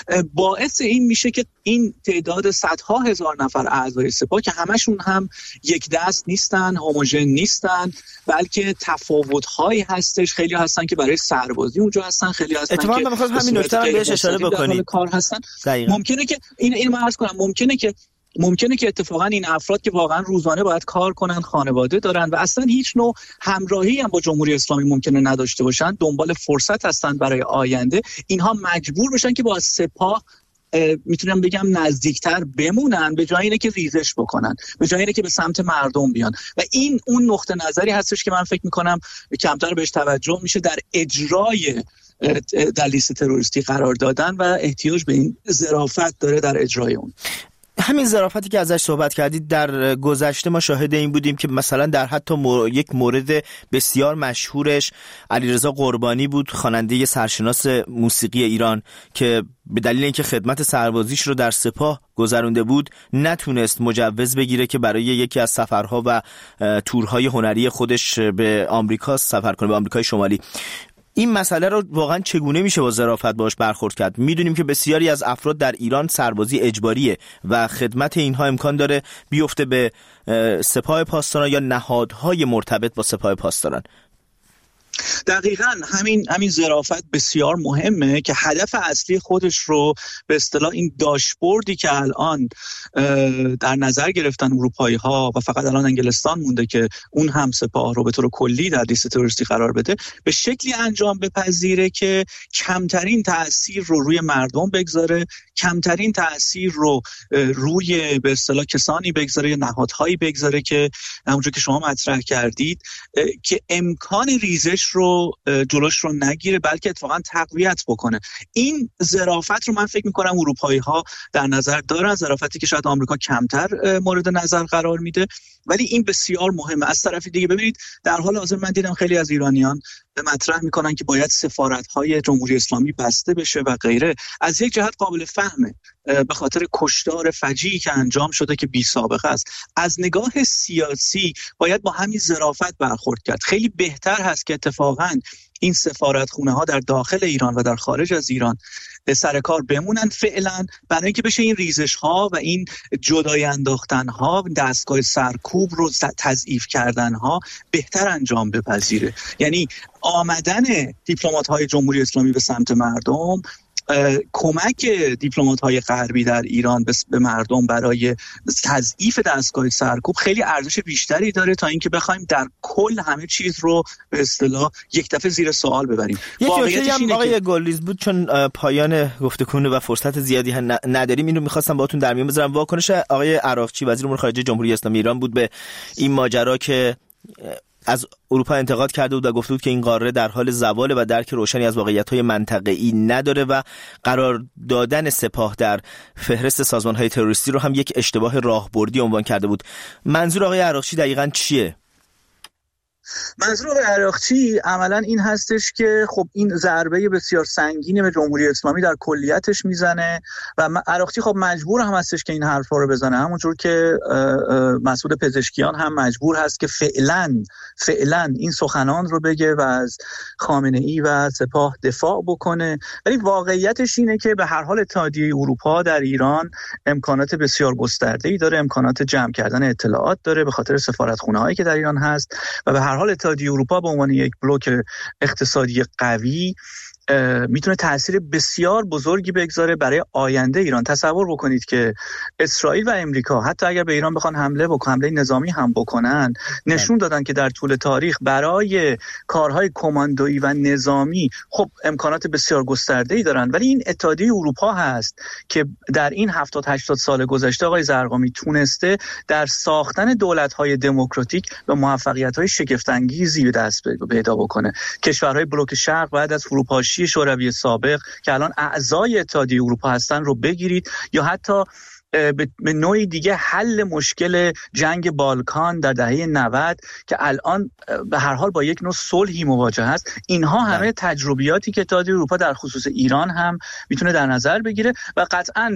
Speaker 12: باعث این میشه که این تعداد صدها هزار نفر اعضای سپاه که همشون هم یک دست نیستن، هوموژن نیستن، بلکه تفاوت‌هایی هستش. خیلی هستن که برای سربازی اونجا هستن، خیلی هستن که
Speaker 2: اتفاقا می‌خوام همین نکته رو بهش اشاره بکنید.
Speaker 12: کار هستن. ممکنه که این این عرض کنم ممکنه که ممکنه که اتفاقا این افراد که واقعا روزانه باید کار کنن، خانواده دارن و اصلا هیچ نوع همراهی هم با جمهوری اسلامی ممکنه نداشته باشن، دنبال فرصت هستن برای آینده، اینها مجبور بشن که با سپاه میتونم بگم نزدیکتر بمونن به جای اینه که ریزش بکنن، به جای اینه که به سمت مردم بیان. و این اون نقطه نظری هستش که من فکر میکنم کمتر بهش توجه میشه در اجرای در لیست تروریستی قرار دادن و احتیاج به این ظرافت داره در اجرای اون.
Speaker 2: همین ظرافتی که ازش صحبت کردید در گذشته ما شاهد این بودیم که مثلا در حتی مور... یک مورد بسیار مشهورش علیرضا قربانی بود، خواننده سرشناس موسیقی ایران که به دلیل اینکه خدمت سربازیش رو در سپاه گذرونده بود نتونست مجوز بگیره که برای یکی از سفرها و تورهای هنری خودش به آمریکا سفر کنه، به آمریکای شمالی. این مسئله رو واقعا چگونه میشه با ظرافت باش برخورد کرد؟ میدونیم که بسیاری از افراد در ایران سربازی اجباریه و خدمت اینها امکان داره بیفته به سپاه پاسداران یا نهادهای مرتبط با سپاه پاسداران.
Speaker 12: دقیقاً همین همین ظرافت بسیار مهمه که هدف اصلی خودش رو به اصطلاح این داشبوردی که الان در نظر گرفتن اروپایی ها و فقط الان انگلستان مونده که اون هم سپاه رو به طور کلی در لیست تروریستی قرار بده، به شکلی انجام بپذیره که کمترین تأثیر رو روی مردم بگذاره، کمترین تأثیر رو روی به اصطلاح کسانی بگذاره یا نهادهایی بگذاره که همونجور که شما مطرح کردید که امکان ریزش رو جلوش رو نگیره بلکه اتفاقا تقویت بکنه. این ظرافت رو من فکر می‌کنم اروپایی ها در نظر دارن، ظرافتی که شاید آمریکا کمتر مورد نظر قرار میده، ولی این بسیار مهمه. از طرف دیگه ببینید در حال حاضر من دیدم خیلی از ایرانیان مطرح میکنن که باید سفارت‌های جمهوری اسلامی بسته بشه و غیره. از یک جهت قابل فهمه به خاطر کشتار فجیعی که انجام شده که بی سابقه است. از نگاه سیاسی باید با همین ظرافت برخورد کرد. خیلی بهتر هست که اتفاقاً این سفارتخونه ها در داخل ایران و در خارج از ایران سر کار بمونن فعلا، برای اینکه بشه این ریزش ها و این جدای انداختن ها، دستگاه سرکوب رو تضعیف کردن ها بهتر انجام بپذیره. یعنی آمدن دیپلمات های جمهوری اسلامی به سمت مردم، کمک دیپلمات‌های غربی در ایران به مردم برای تضعیف دستگاه سرکوب خیلی ارزش بیشتری داره تا اینکه بخوایم در کل همه چیز رو به اصطلاح یک دفعه زیر سوال ببریم.
Speaker 2: یک نکته هم آقای گلریز بود، چون پایان گفتگو و فرصت زیادی نداریم، این رو می‌خواستم باهاتون در میون بذارم. واکنش آقای عراقچی وزیر امور خارجه جمهوری اسلامی ایران بود به این ماجرا که از اروپا انتقاد کرده بود و گفته بود که این قاره در حال زواله و درک روشنی از واقعیت‌های منطقه‌ای نداره و قرار دادن سپاه در فهرست سازمان‌های تروریستی رو هم یک اشتباه راهبردی عنوان کرده بود. منظور آقای عراقچی دقیقاً چیه؟
Speaker 12: منظور آقای عراقچی عملاً این هستش که خب این ضربه بسیار سنگینی به جمهوری اسلامی در کلیتش میزنه و عراقچی خب مجبور هم هستش که این حرفا رو بزنه، همونجور که مسعود پزشکیان هم مجبور هست که فعلاً فعلاً این سخنان رو بگه و از خامنه‌ای و سپاه دفاع بکنه. ولی واقعیتش اینه که به هر حال اتحادیه اروپا در ایران امکانات بسیار گسترده‌ای داره، امکانات جمع کردن اطلاعات داره به خاطر سفارتخونه‌هایی که در ایران هست و به هر حال اتحادیه اروپا به عنوان یک بلوک اقتصادی قوی میتونه تأثیر بسیار بزرگی بگذاره برای آینده ایران. تصور بکنید که اسرائیل و امریکا حتی اگر به ایران بخوان حمله بکنن، حمله نظامی هم بکنن، نشون دادن که در طول تاریخ برای کارهای کماندویی و نظامی خب امکانات بسیار گسترده‌ای دارن. ولی این اتحادیه اروپا هست که در این هفتاد هشتاد سال گذشته آقای زرقامی تونسته در ساختن دولت‌های دموکراتیک به موفقیت‌های شگفت‌انگیزی به دست پیدا بکنه. کشورهای بلوک شرق بعد از فروپاشی شوروی سابق که الان اعضای اتحادیه اروپا هستن رو بگیرید، یا حتی به نوعی دیگه حل مشکل جنگ بالکان در دهه نود که الان به هر حال با یک نوع صلحی مواجه است. اینها همه تجربیاتی که اتحادیه اروپا در خصوص ایران هم میتونه در نظر بگیره و قطعاً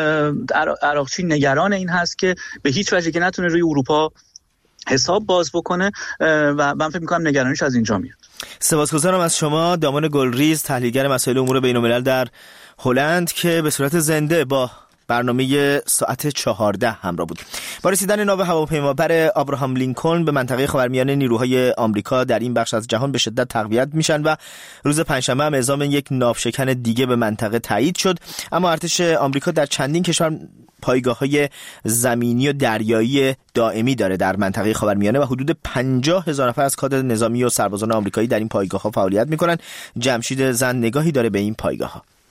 Speaker 12: عراقچی نگران این هست که به هیچ وجه که نتونه روی اروپا حساب باز بکنه و من فکر می‌کنم نگرانیش از اینجا میاد.
Speaker 2: سپاسگزارم از شما دامان گلریز، تحلیلگر مسائل امور بین‌الملل در هلند که به صورت زنده با برنامه ساعت چهارده همراه بود. با رسیدن ناو هواپیمابر آبراهام لینکلن به منطقه خاورمیانه، نیروهای آمریکا در این بخش از جهان به شدت تقویت میشن و روز پنجشنبه هم اعزام یک ناوشکن دیگه به منطقه تایید شد. اما ارتش آمریکا در چندین کشور پایگاه‌های زمینی و دریایی دائمی داره در منطقه خاورمیانه و حدود پنجاه هزار نفر از کادر نظامی و سربازان آمریکایی در این پایگاه‌ها فعالیت می‌کنند. جمشید زند نگاهی داره به این پایگاه‌ها.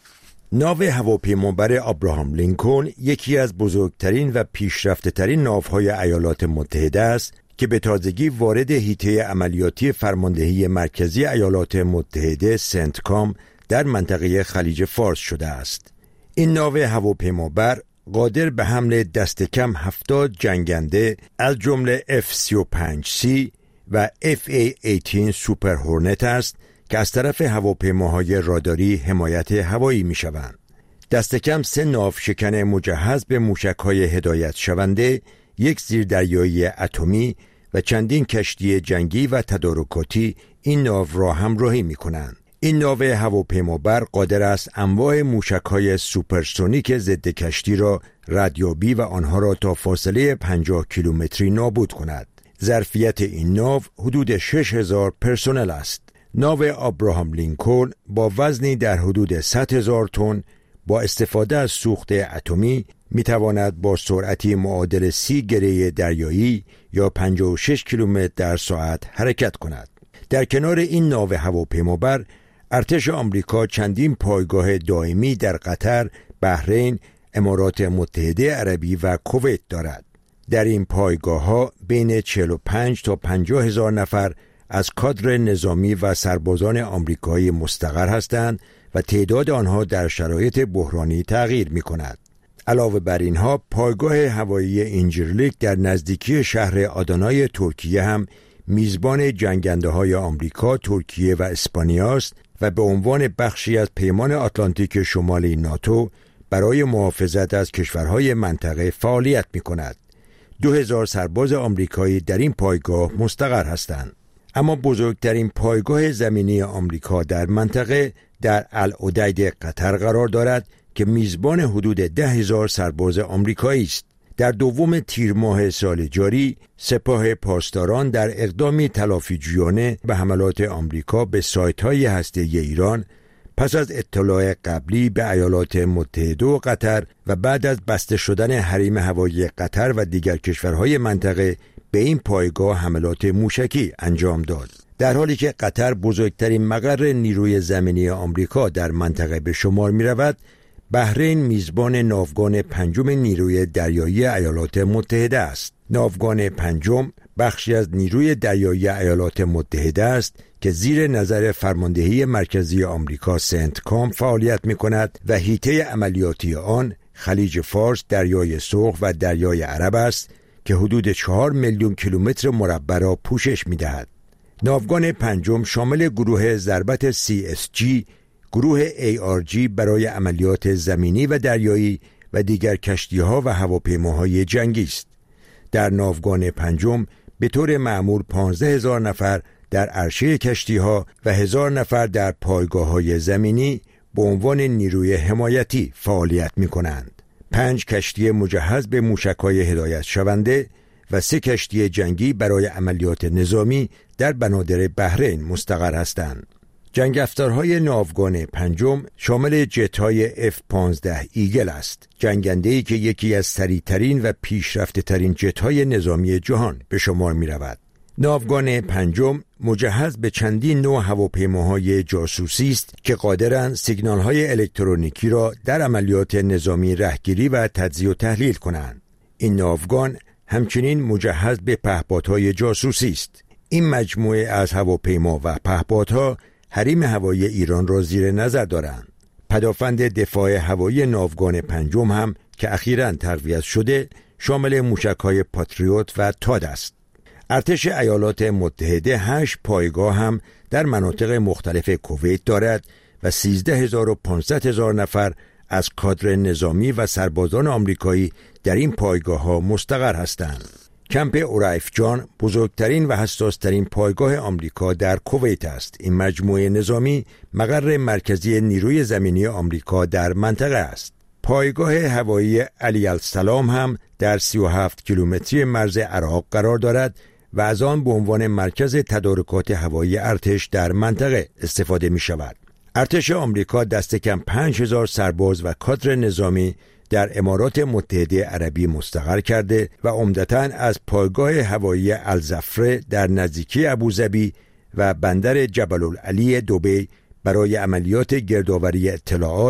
Speaker 13: ناو هواپیمابر ابراهام لینکلن یکی از بزرگترین و پیشرفته‌ترین ناوهای ایالات متحده است که به تازگی وارد حیطه عملیاتی فرماندهی مرکزی ایالات متحده سنتکام در منطقه خلیج فارس شده است. این ناو هواپیمابر قادر به حمل دست کم هفتاد جنگنده از جمله اف سی و پنج سی و اف ای هجده سوپر هورنت است که از طرف هواپیماهای راداری حمایت هوایی می شوند. دست کم سه ناو شکن مجهز به موشک‌های هدایت شونده، یک زیردریایی اتمی و چندین کشتی جنگی و تدارکاتی این ناو را همراهی می کنند. این ناو هواپیمابر قادر است انواع موشک‌های سوپرسونیک ضد کشتی را ردیابی و آنها را تا فاصله پنجاه کیلومتری نابود کند. ظرفیت این ناو حدود شش هزار پرسنل است. ناو ابراهام لینکلن با وزنی در حدود صد هزار تن با استفاده از سوخت اتمی می تواند با سرعتی معادل سی گره دریایی یا پنجاه و شش کیلومتر در ساعت حرکت کند. در کنار این ناو هواپیمابر ارتش آمریکا چندین پایگاه دائمی در قطر، بحرین، امارات متحده عربی و کویت دارد. در این پایگاه‌ها بین چهل و پنج تا پنجاه هزار نفر از کادر نظامی و سربازان آمریکایی مستقر هستند و تعداد آنها در شرایط بحرانی تغییر می‌کند. علاوه بر اینها پایگاه هوایی اینجرلیک در نزدیکی شهر آدانای ترکیه هم میزبان جنگنده‌های آمریکا، ترکیه و اسپانیا است و به عنوان بخشی از پیمان آتلانتیک شمالی ناتو برای محافظت از کشورهای منطقه فعالیت می‌کند. دو هزار سرباز آمریکایی در این پایگاه مستقر هستند. اما بزرگترین پایگاه زمینی آمریکا در منطقه در العدید قطر قرار دارد که میزبان حدود ده هزار سرباز آمریکایی است. در دوم تیر ماه سال جاری سپاه پاسداران در اقدامی تلافیجویانه به حملات آمریکا به سایت‌های هسته‌ای ایران پس از اطلاع قبلی به ایالات متحده و قطر و بعد از بسته شدن حریم هوایی قطر و دیگر کشورهای منطقه به این پایگاه حملات موشکی انجام داد. در حالی که قطر بزرگترین مقر نیروی زمینی آمریکا در منطقه به شمار می رود، بحرین میزبان ناوگان پنجم نیروی دریایی ایالات متحده است. ناوگان پنجم بخشی از نیروی دریایی ایالات متحده است که زیر نظر فرماندهی مرکزی آمریکا سنتکام فعالیت می کند و حیطه عملیاتی آن خلیج فارس، دریای سرخ و دریای عرب است که حدود چهار میلیون کیلومتر مربع را پوشش می دهد. ناوگان پنجم شامل گروه ضربت سی اس جی، گروه ای آر جی برای عملیات زمینی و دریایی و دیگر کشتی‌ها و هواپیماهای جنگی است. در ناوگان پنجم به طور معمول پانزده هزار نفر در عرشه کشتی‌ها و هزار نفر در پایگاه‌های زمینی به عنوان نیروی حمایتی فعالیت می‌کنند. پنج کشتی مجهز به موشک‌های هدایت شونده و سه کشتی جنگی برای عملیات نظامی در بنادر بحرین مستقر هستند. جنگ افزارهای ناوگان پنجم شامل جت‌های اف پانزده ایگل است، جنگنده‌ای که یکی از سریع‌ترین و پیشرفته‌ترین جت‌های نظامی جهان به شمار می‌رود. ناوگان پنجم مجهز به چندین نوع هواپیماهای جاسوسی است که قادرند سیگنال‌های الکترونیکی را در عملیات نظامی رهگیری و تجزیه و تحلیل کنند. این ناوگان همچنین مجهز به پهپادهای جاسوسی است. این مجموعه از هواپیما و پهپادها حریم هوایی ایران را زیر نظر دارند. پدافند دفاع هوایی ناوگان پنجم هم که اخیراً تقویت شده شامل موشک‌های پاتریوت و تاد است. ارتش ایالات متحده هشت پایگاه هم در مناطق مختلف کویت دارد و سیزده هزار و پانصد هزار نفر از کادر نظامی و سربازان آمریکایی در این پایگاه‌ها مستقر هستند. کمپ اورایف جان بزرگترین و حساسترین پایگاه آمریکا در کویت است. این مجموعه نظامی مقر مرکزی نیروی زمینی آمریکا در منطقه است. پایگاه هوایی علی السلام هم در سی و هفت کیلومتری مرز عراق قرار دارد و از آن به عنوان مرکز تدارکات هوایی ارتش در منطقه استفاده می شود. ارتش آمریکا دست کم پنج هزار سرباز و کادر نظامی در امارات متحده عربی مستقر کرده و عمدتاً از پایگاه هوایی الزفره در نزدیکی ابوظبی و بندر جبل العلی دبی برای عملیات گردآوری اطلاعات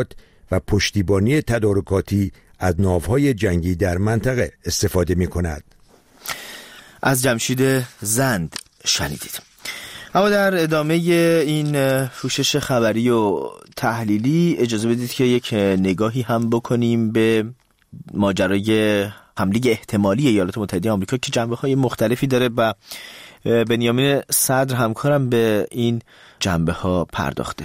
Speaker 13: و پشتیبانی تدارکاتی از ناوهای جنگی در منطقه استفاده می کند.
Speaker 2: از جمشید زند شنیدید. اما در ادامه این پوشش خبری و تحلیلی اجازه بدید که یک نگاهی هم بکنیم به ماجرای حمله احتمالی ایالات متحده آمریکا که جنبه‌های مختلفی داره و بنیامین صدر همکارم به این جنبه‌ها پرداخته.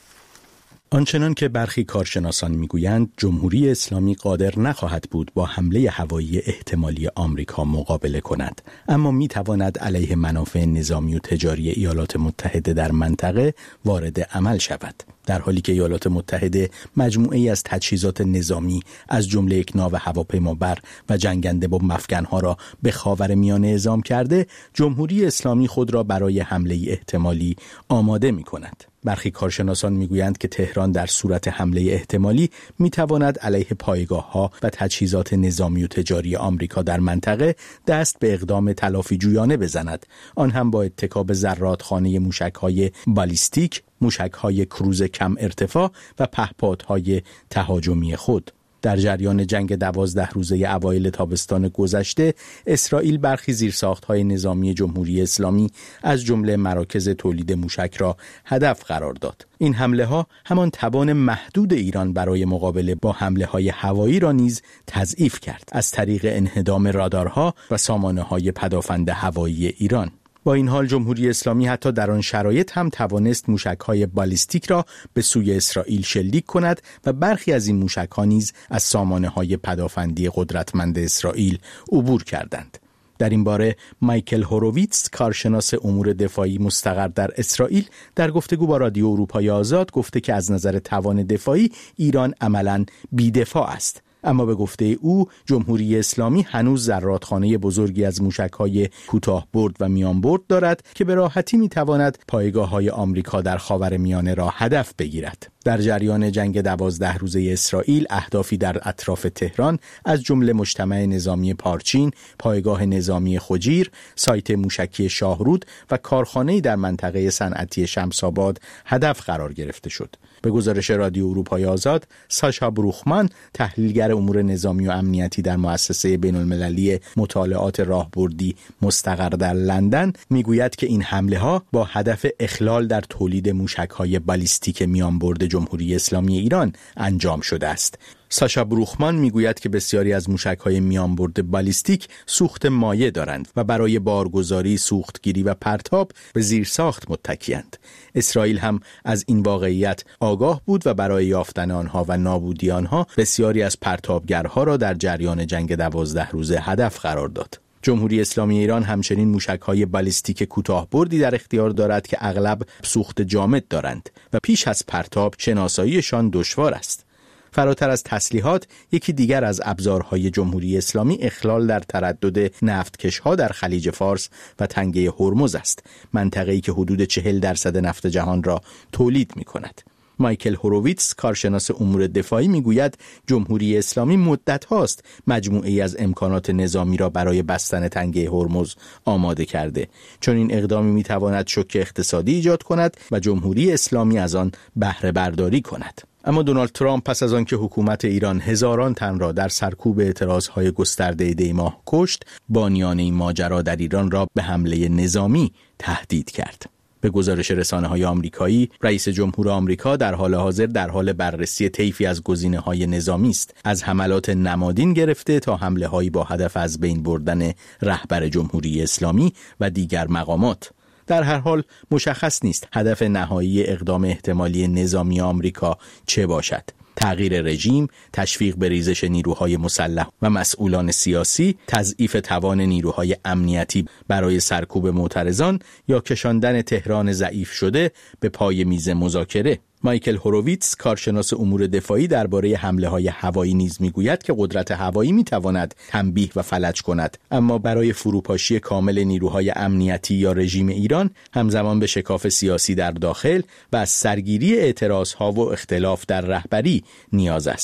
Speaker 14: آنچنان که برخی کارشناسان میگویند جمهوری اسلامی قادر نخواهد بود با حمله هوایی احتمالی آمریکا مقابله کند، اما میتواند علیه منافع نظامی و تجاری ایالات متحده در منطقه وارد عمل شود، در حالی که ایالات متحده مجموعه‌ای از تجهیزات نظامی از جمله یک ناو هواپیمابر و جنگنده با مفکن‌ها را به خاورمیانه اعزام کرده. جمهوری اسلامی خود را برای حمله احتمالی آماده می‌کند. برخی کارشناسان میگویند که تهران در صورت حمله احتمالی میتواند علیه پایگاه‌ها و تجهیزات نظامی و تجاری آمریکا در منطقه دست به اقدام تلافی جویانه بزند، آن هم با اتکا به ذراتخانه موشک‌های بالیستیک، موشک‌های کروز کم ارتفاع و پهپادهای تهاجمی خود. در جریان جنگ دوازده روزه اوایل تابستان گذشته، اسرائیل برخی زیرساخت‌های نظامی جمهوری اسلامی از جمله مراکز تولید موشک را هدف قرار داد. این حمله‌ها همان توان محدود ایران برای مقابله با حمله‌های هوایی را نیز تضعیف کرد از طریق انهدام رادارها و سامانه‌های پدافند هوایی ایران. با این حال جمهوری اسلامی حتی در آن شرایط هم توانست موشک‌های بالیستیک را به سوی اسرائیل شلیک کند و برخی از این موشک‌ها نیز از سامانه‌های پدافندی قدرتمند اسرائیل عبور کردند. در این باره مایکل هوروویتس، کارشناس امور دفاعی مستقر در اسرائیل، در گفتگو با رادیو اروپای آزاد گفته که از نظر توان دفاعی ایران عملاً بی‌دفاع است. اما به گفته او جمهوری اسلامی هنوز ذراتخانه بزرگی از موشک‌های کوتاه برد و میان برد دارد که به راحتی می‌تواند پایگاه‌های آمریکا در خاورمیانه را هدف بگیرد. در جریان جنگ دوازده روزه اسرائیل اهدافی در اطراف تهران از جمله مجتمع نظامی پارچین، پایگاه نظامی خجیر، سایت موشکی شاهرود و کارخانه‌ای در منطقه صنعتی شمس‌آباد هدف قرار گرفته شد. به گزارش رادیو اروپای آزاد، ساشا بروخمن، تحلیلگر امور نظامی و امنیتی در مؤسسه بین‌المللی مطالعات راهبردی مستقر در لندن، میگوید که این حمله‌ها با هدف اخلال در تولید موشک‌های بالیستیک میانبرد جمهوری اسلامی ایران انجام شده است. ساشا بروخمان میگوید که بسیاری از موشک‌های میانبرد بالیستیک سوخت مایع دارند و برای بارگذاری، سوختگیری و پرتاب به زیرساخت متکی‌اند. اسرائیل هم از این واقعیت آگاه بود و برای یافتن آنها و نابودی آنها بسیاری از پرتابگرها را در جریان جنگ دوازده روزه هدف قرار داد. جمهوری اسلامی ایران همچنین موشک‌های بالیستیک کوتاه بردی در اختیار دارد که اغلب سوخت جامد دارند و پیش از پرتاب شناساییشان دشوار است. فراتر از تسلیحات، یکی دیگر از ابزارهای جمهوری اسلامی اخلال در تردد نفتکش‌ها در خلیج فارس و تنگه هرمز است، منطقه‌ای که حدود چهل درصد نفت جهان را تولید می‌کند. مایکل هوروویتس، کارشناس امور دفاعی، میگوید جمهوری اسلامی مدت هاست مجموعه‌ای از امکانات نظامی را برای بستن تنگه هرمز آماده کرده، چون این اقدامی میتواند شوک اقتصادی ایجاد کند و جمهوری اسلامی از آن بهره برداری کند. اما دونالد ترامپ پس از آنکه حکومت ایران هزاران تن را در سرکوب اعتراضهای گسترده دی ماه کشت، بانیان این ماجرا در ایران را به حمله نظامی تهدید کرد. به گزارش رسانه‌های آمریکایی، رئیس جمهور آمریکا در حال حاضر در حال بررسی طیفی از گزینه‌های نظامی است، از حملات نمادین گرفته تا حمله‌هایی با هدف از بین بردن رهبر جمهوری اسلامی و دیگر مقامات. در هر حال مشخص نیست هدف نهایی اقدام احتمالی نظامی آمریکا چه باشد: تغییر رژیم، تشویق به ریزش نیروهای مسلح و مسئولان سیاسی، تضعیف توان نیروهای امنیتی برای سرکوب معترضان یا کشاندن تهران ضعیف شده به پای میز مذاکره. مایکل هوروویتس، کارشناس امور دفاعی، درباره حمله‌های هوایی نیز میگوید که قدرت هوایی میتواند تنبیه و فلج کند، اما برای فروپاشی کامل نیروهای امنیتی یا رژیم ایران همزمان به شکاف سیاسی در داخل و از سرگیری اعتراضها و اختلاف در رهبری نیاز است.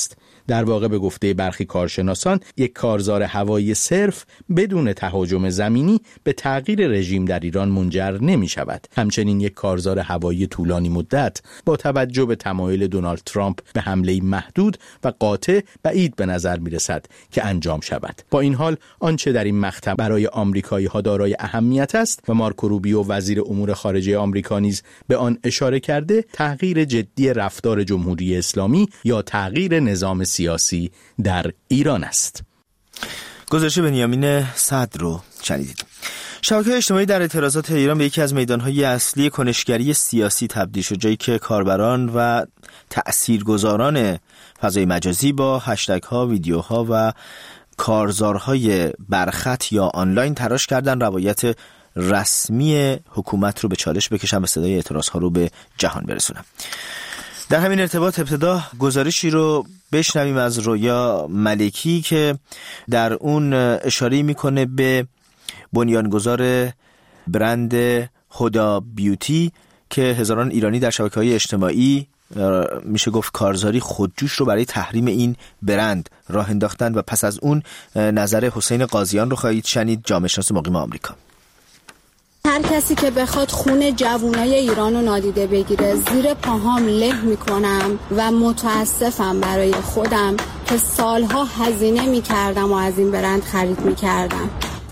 Speaker 14: در واقع به گفته برخی کارشناسان یک کارزار هوایی صرف بدون تهاجم زمینی به تغییر رژیم در ایران منجر نمی شود. همچنین یک کارزار هوایی طولانی مدت با توجه به تمایل دونالد ترامپ به حمله محدود و قاطع بعید به نظر می رسد که انجام شود. با این حال آنچه در این مقطع برای آمریکایی ها دارای اهمیت است و مارکو روبیو وزیر امور خارجه آمریکا نیز به آن اشاره کرده، تغییر جدی رفتار جمهوری اسلامی یا تغییر نظام سیاسی در ایران است.
Speaker 2: گزارش بنیامین صدر رو شنیدید. شبکه‌های اجتماعی در اعتراضات ایران به یکی از میدان‌های اصلی کنشگری سیاسی تبدیل شد، جایی که کاربران و تأثیرگذاران فضای مجازی با هشتگ‌ها، ویدیوها و کارزارهای برخط یا آنلاین تلاش کردن روایت رسمی حکومت رو به چالش بکشن و صدای اعتراضها رو به جهان برسونن. در همین ارتباط ابتدا گزارشی رو بشنویم از رویا ملکی که در اون اشاره میکنه به بنیانگذار برند هدا بیوتی که هزاران ایرانی در شبکه‌های اجتماعی میشه گفت کارزاری خودجوش رو برای تحریم این برند راه انداختن و پس از اون نظر حسین قاضیان رو خواهید شنید، جامعه شناس مقیم آمریکا.
Speaker 15: هر کسی که بخواد خون جوانای ایران رو نادیده بگیره زیر پاهام له میکنم و متاسفم برای خودم که سالها هزینه میکردم و از این برند خرید میکردم.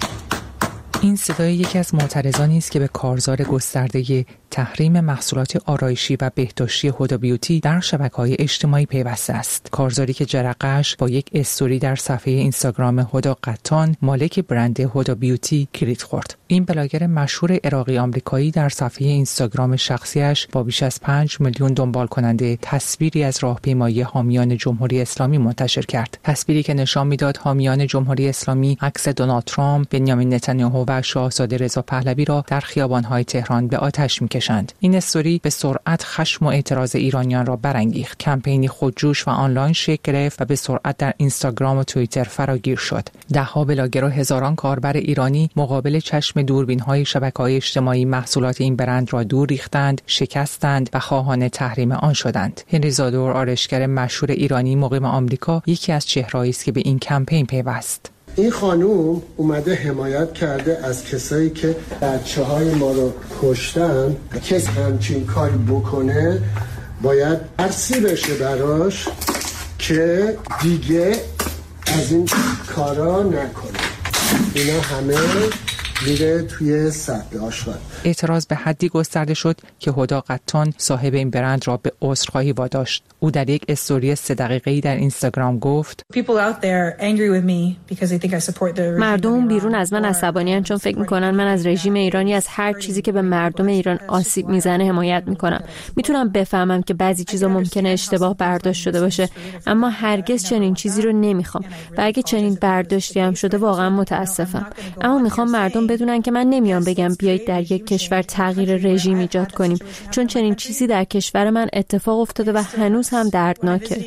Speaker 16: این صدای یکی از معترضانی است که به کارزار گسترده تحریم محصولات آرایشی و بهداشتی هدا بیوتی در شبکه‌های اجتماعی پیوسته است. کارزاری که جرقه‌اش با یک استوری در صفحه اینستاگرام هدا قطان مالک برند هدا بیوتی کلید خورد. این بلاگر مشهور عراقی آمریکایی در صفحه اینستاگرام شخصیش با بیش از پنج میلیون دنبال کننده تصویری از راهپیمایی حامیان جمهوری اسلامی منتشر کرد. تصویری که نشان میداد حامیان جمهوری اسلامی عکس دونالد ترامپ، بنیامین نتانیاهو و شاهزاده رضا پهلوی را در خیابان‌های تهران به آتش می‌کشند. این استوری به سرعت خشم و اعتراض ایرانیان را برانگیخت. کمپینی خودجوش و آنلاین شکل گرفت و به سرعت در اینستاگرام و توییتر فراگیر شد. ده‌ها بلاگر و هزاران کاربر ایرانی مقابل چشم دوربین‌های شبکه‌های اجتماعی محصولات این برند را دور ریختند، شکستند و خواهان تحریم آن شدند. هنری زادور، آرایشگر مشهور ایرانی مقیم آمریکا، یکی از چهرهایی است که به این کمپین پیوست.
Speaker 17: این خانوم اومده حمایت کرده از کسایی که بچه‌های ما رو کشتن. کس همچین کاری بکنه باید درسی بشه براش که دیگه از این کارا نکنه. اینا همه میره توی سطل آشغال.
Speaker 16: اعتراض به حدی گسترده شد که هدا قطان صاحب این برند را به عذرخواهی واداشت. او در یک استوری سه دقیقه‌ای در اینستاگرام گفت:
Speaker 18: مردم بیرون از من عصبانی‌اند چون فکر می‌کنن من از رژیم ایرانی از هر چیزی که به مردم ایران آسیب میزنه حمایت می‌کنم. میتونم بفهمم که بعضی چیزا ممکنه اشتباه برداشت شده باشه، اما هرگز چنین چیزی رو نمی‌خوام. و اگه چنین برداشتی هم شده واقعا متاسفم. اما می‌خوام مردم بدونن که من نمیام بگم بیایید در یک کشور تغییر رژیم ایجاد کنیم، چون چنین چیزی در کشور من اتفاق افتاده و هنوز هم دردناکه.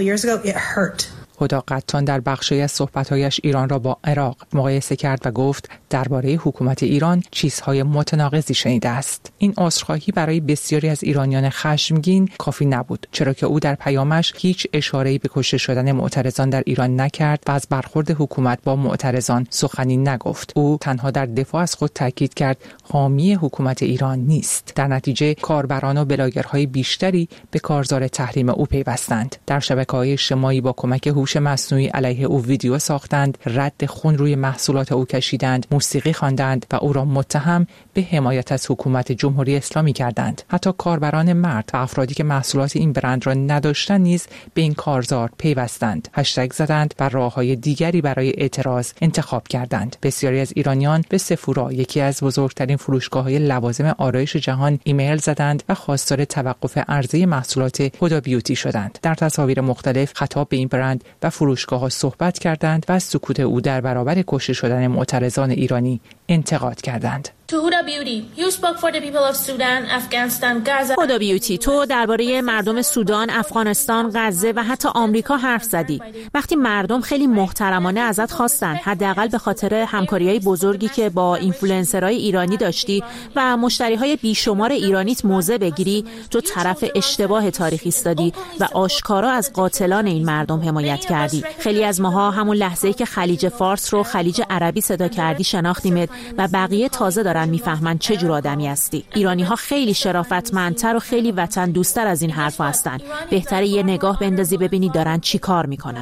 Speaker 16: هدا قطان در بخشی از صحبت‌هایش ایران را با عراق مقایسه کرد و گفت درباره حکومت ایران چیزهای متناقضی شنیده است. این عذرخواهی برای بسیاری از ایرانیان خشمگین کافی نبود، چرا که او در پیامش هیچ اشاره‌ای به کشته شدن معترضان در ایران نکرد و از برخورد حکومت با معترضان سخنی نگفت. او تنها در دفاع از خود تاکید کرد حامی حکومت ایران نیست. در نتیجه کاربران و بلاگرهای بیشتری به کارزار تحریم او پیوستند. در شبکه‌های اجتماعی با کمک هوش مصنوعی علیه او ویدیو ساختند، رد خون روی محصولات او کشیدند، موسیقی خواندند و او را متهم به حمایت از حکومت جمهوری اسلامی کردند. حتی کاربران مرد و افرادی که محصولات این برند را نداشتند نیز به این کارزار پیوستند، هشتگ زدند و راه‌های دیگری برای اعتراض انتخاب کردند. بسیاری از ایرانیان به سفورا، یکی از بزرگترین فروشگاه‌های لوازم آرایش جهان، ایمیل زدند و خواستار توقف عرضه محصولات هدا بیوتی شدند. در تصاویر مختلف خطاب به این برند و فروشگاه‌ها صحبت کردند و از سکوت او در برابر کشته شدن معترضان ایرانی انتقاد کردند.
Speaker 19: هدا بیوتی، تو درباره مردم سودان، افغانستان، غزه و حتی آمریکا حرف زدی. وقتی مردم خیلی محترمانه ازت خواستن، حداقل به خاطر همکاری‌های بزرگی که با اینفلوئنسرهای ایرانی داشتی و مشتری‌های بیشمار ایرانیت موضع بگیری، تو طرف اشتباه تاریخی ایستادی و آشکارا از قاتلان این مردم حمایت کردی. خیلی از ماها همون لحظه‌ای که خلیج فارس رو خلیج عربی صدا کردی شناختیمت و بقیه تازه دارن میفهمن چه جور آدمی هستی. ایرانی‌ها خیلی شرافتمندتر و خیلی وطن دوست‌تر از این حرفا هستن. بهتره یه نگاه بندازی ببینی دارن چی کار میکنن.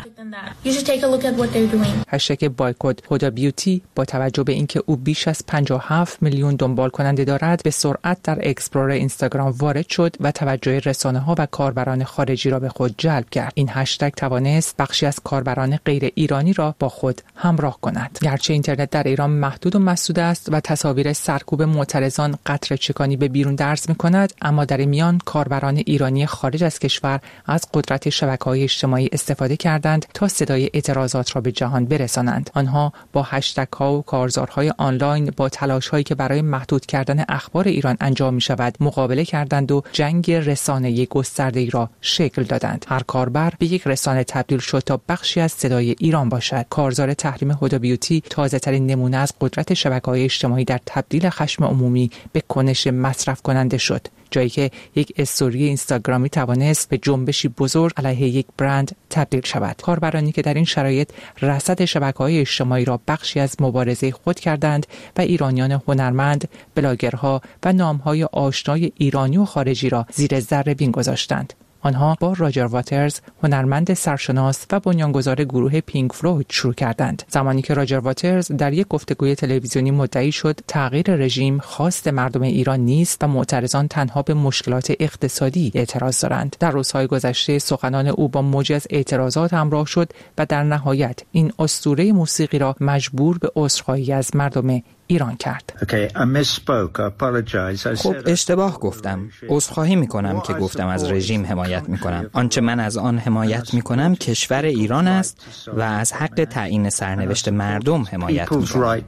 Speaker 16: هشتگ بایکوت هدا بیوتی با توجه به اینکه او بیش از پنجاه و هفت میلیون دنبال کننده دارد، به سرعت در اکسپلور اینستاگرام وارد شد و توجه رسانه‌ها و کاربران خارجی را به خود جلب کرد. این هشتگ توانست بخشی از کاربران غیر ایرانی را با خود همراه کند. گرچه اینترنت در ایران محدود و مسدود است و تصاویر سرکوب معترضان قطره چکانی به بیرون درز می‌کند، اما در این میان کاربران ایرانی خارج از کشور از قدرت شبکه‌های اجتماعی استفاده کردند تا صدای اعتراضات را به جهان برسانند. آنها با هشتگ‌ها و کارزارهای آنلاین با تلاش‌هایی که برای محدود کردن اخبار ایران انجام می‌شود مقابله کردند و جنگ رسانه‌ای گسترده‌ای را شکل دادند. هر کاربر به یک رسانه تبدیل شد تا بخشی از صدای ایران باشد. کارزار تحریم هدا بیوتی تازه‌ترین نمونه از قدرت شبکه‌های اجتماعی در تبدیل خشم عمومی به کنش مصرف کننده شد، جایی که یک استوری اینستاگرامی توانست به جنبشی بزرگ علیه یک برند تبدیل شود. کاربرانی که در این شرایط رصد شبکه‌های اجتماعی را بخشی از مبارزه خود کردند و ایرانیان هنرمند، بلاگرها و نام‌های آشنای ایرانی و خارجی را زیر ذره‌بین گذاشتند. آنها با راجر واترز، هنرمند سرشناس و بنیانگذار گروه پینک فلوید شروع کردند. زمانی که راجر واترز در یک گفتگوی تلویزیونی مدعی شد تغییر رژیم خواست مردم ایران نیست و معترضان تنها به مشکلات اقتصادی اعتراض دارند. در روزهای گذشته سخنان او با موجی از اعتراضات همراه شد و در نهایت این اسطوره موسیقی را مجبور به عذرخواهی از مردم ایران کرد.
Speaker 20: خب اشتباه گفتم. عذرخواهی میکنم که گفتم از رژیم حمایت میکنم. آنچه من از آن حمایت میکنم کشور ایران است و از حق تعیین سرنوشت مردم حمایت میکنم.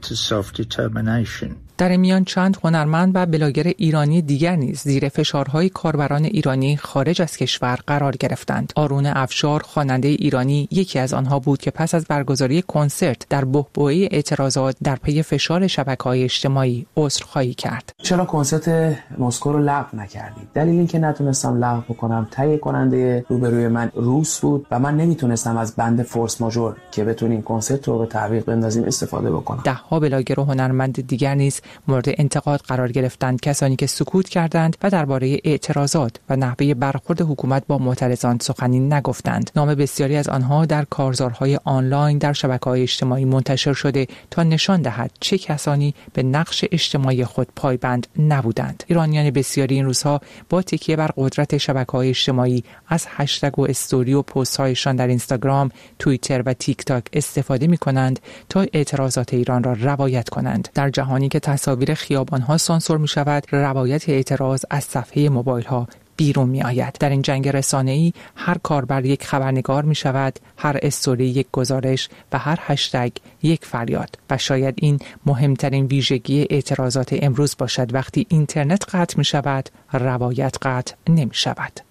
Speaker 16: در میان چند هنرمند و بلاگر ایرانی دیگر نیز زیر فشارهای کاربران ایرانی خارج از کشور قرار گرفتند. آرون افشار، خواننده ایرانی، یکی از آنها بود که پس از برگزاری کنسرت در بحبوحه اعتراضات در پی فشار شبکه‌های اجتماعی عذرخواهی کرد.
Speaker 21: چرا کنسرت مسکو رو لغو نکردید؟ دلیل این که نتونستم لغو بکنم، تهیه کننده روبروی من روس بود و من نمیتونستم از بند فورس ماژور که بتونیم کنسرت رو به تعویق بندازیم استفاده بکنم.
Speaker 16: ده ها بلاگر و هنرمند دیگر نیز مورد انتقاد قرار گرفتند، کسانی که سکوت کردند و درباره اعتراضات و نحوه برخورد حکومت با معترضان سخنی نگفتند. نام بسیاری از آنها در کارزارهای آنلاین در شبکه‌های اجتماعی منتشر شده تا نشان دهد چه کسانی به نقش اجتماعی خود پایبند نبودند. ایرانیان بسیاری این روزها با تکیه بر قدرت شبکه‌های اجتماعی از هشتگ و استوری و پست‌هایشان در اینستاگرام، توییتر و تیک تاک استفاده می‌کنند تا اعتراضات ایران را روایت کنند. در جهانی که تصاویر خیابان‌ها سانسور می‌شود، روایت اعتراض از صفحه موبایل‌ها بیرون می آید. در این جنگ رسانه‌ای هر کاربر یک خبرنگار می شود، هر استوری یک گزارش و هر هشتگ یک فریاد. و شاید این مهمترین ویژگی اعتراضات امروز باشد. وقتی اینترنت قطع می شود، روایت قطع نمی شود.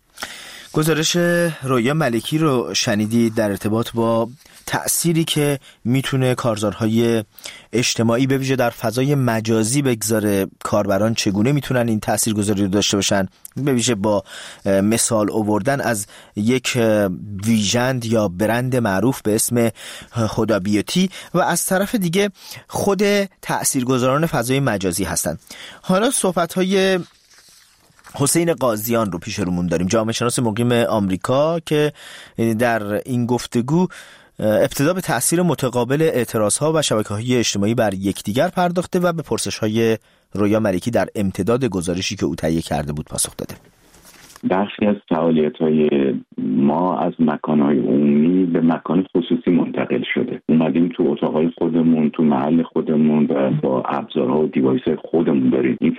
Speaker 2: گزارش رویا ملکی رو شنیدید در ارتباط با تأثیری که میتونه کارزارهای اجتماعی به ویژه در فضای مجازی بگذاره. کاربران چگونه میتونن این تاثیرگذاری رو داشته باشن، به ویژه با مثال آوردن از یک ویژند یا برند معروف به اسم هدا بیوتی و از طرف دیگه خود تاثیرگذاران فضای مجازی هستن. حالا صحبت‌های حسین قاضیان رو پیش رومون داریم، جامعه شناس مقیم آمریکا که در این گفتگو ابتدا به تأثیر متقابل اعتراضها و شبکه‌های اجتماعی بر یکدیگر پرداخته و به پرسش‌های رویا ملکی در امتداد گزارشی که او تهیه کرده بود پاسخ داده.
Speaker 22: بخشی از فعالیت‌های ما از مکان‌های عمومی به مکان خصوصی منتقل شده. اومدیم تو اتاق‌های خودمون، تو محل خودمون و با ابزارها و دیوایس‌های خودمون داریم این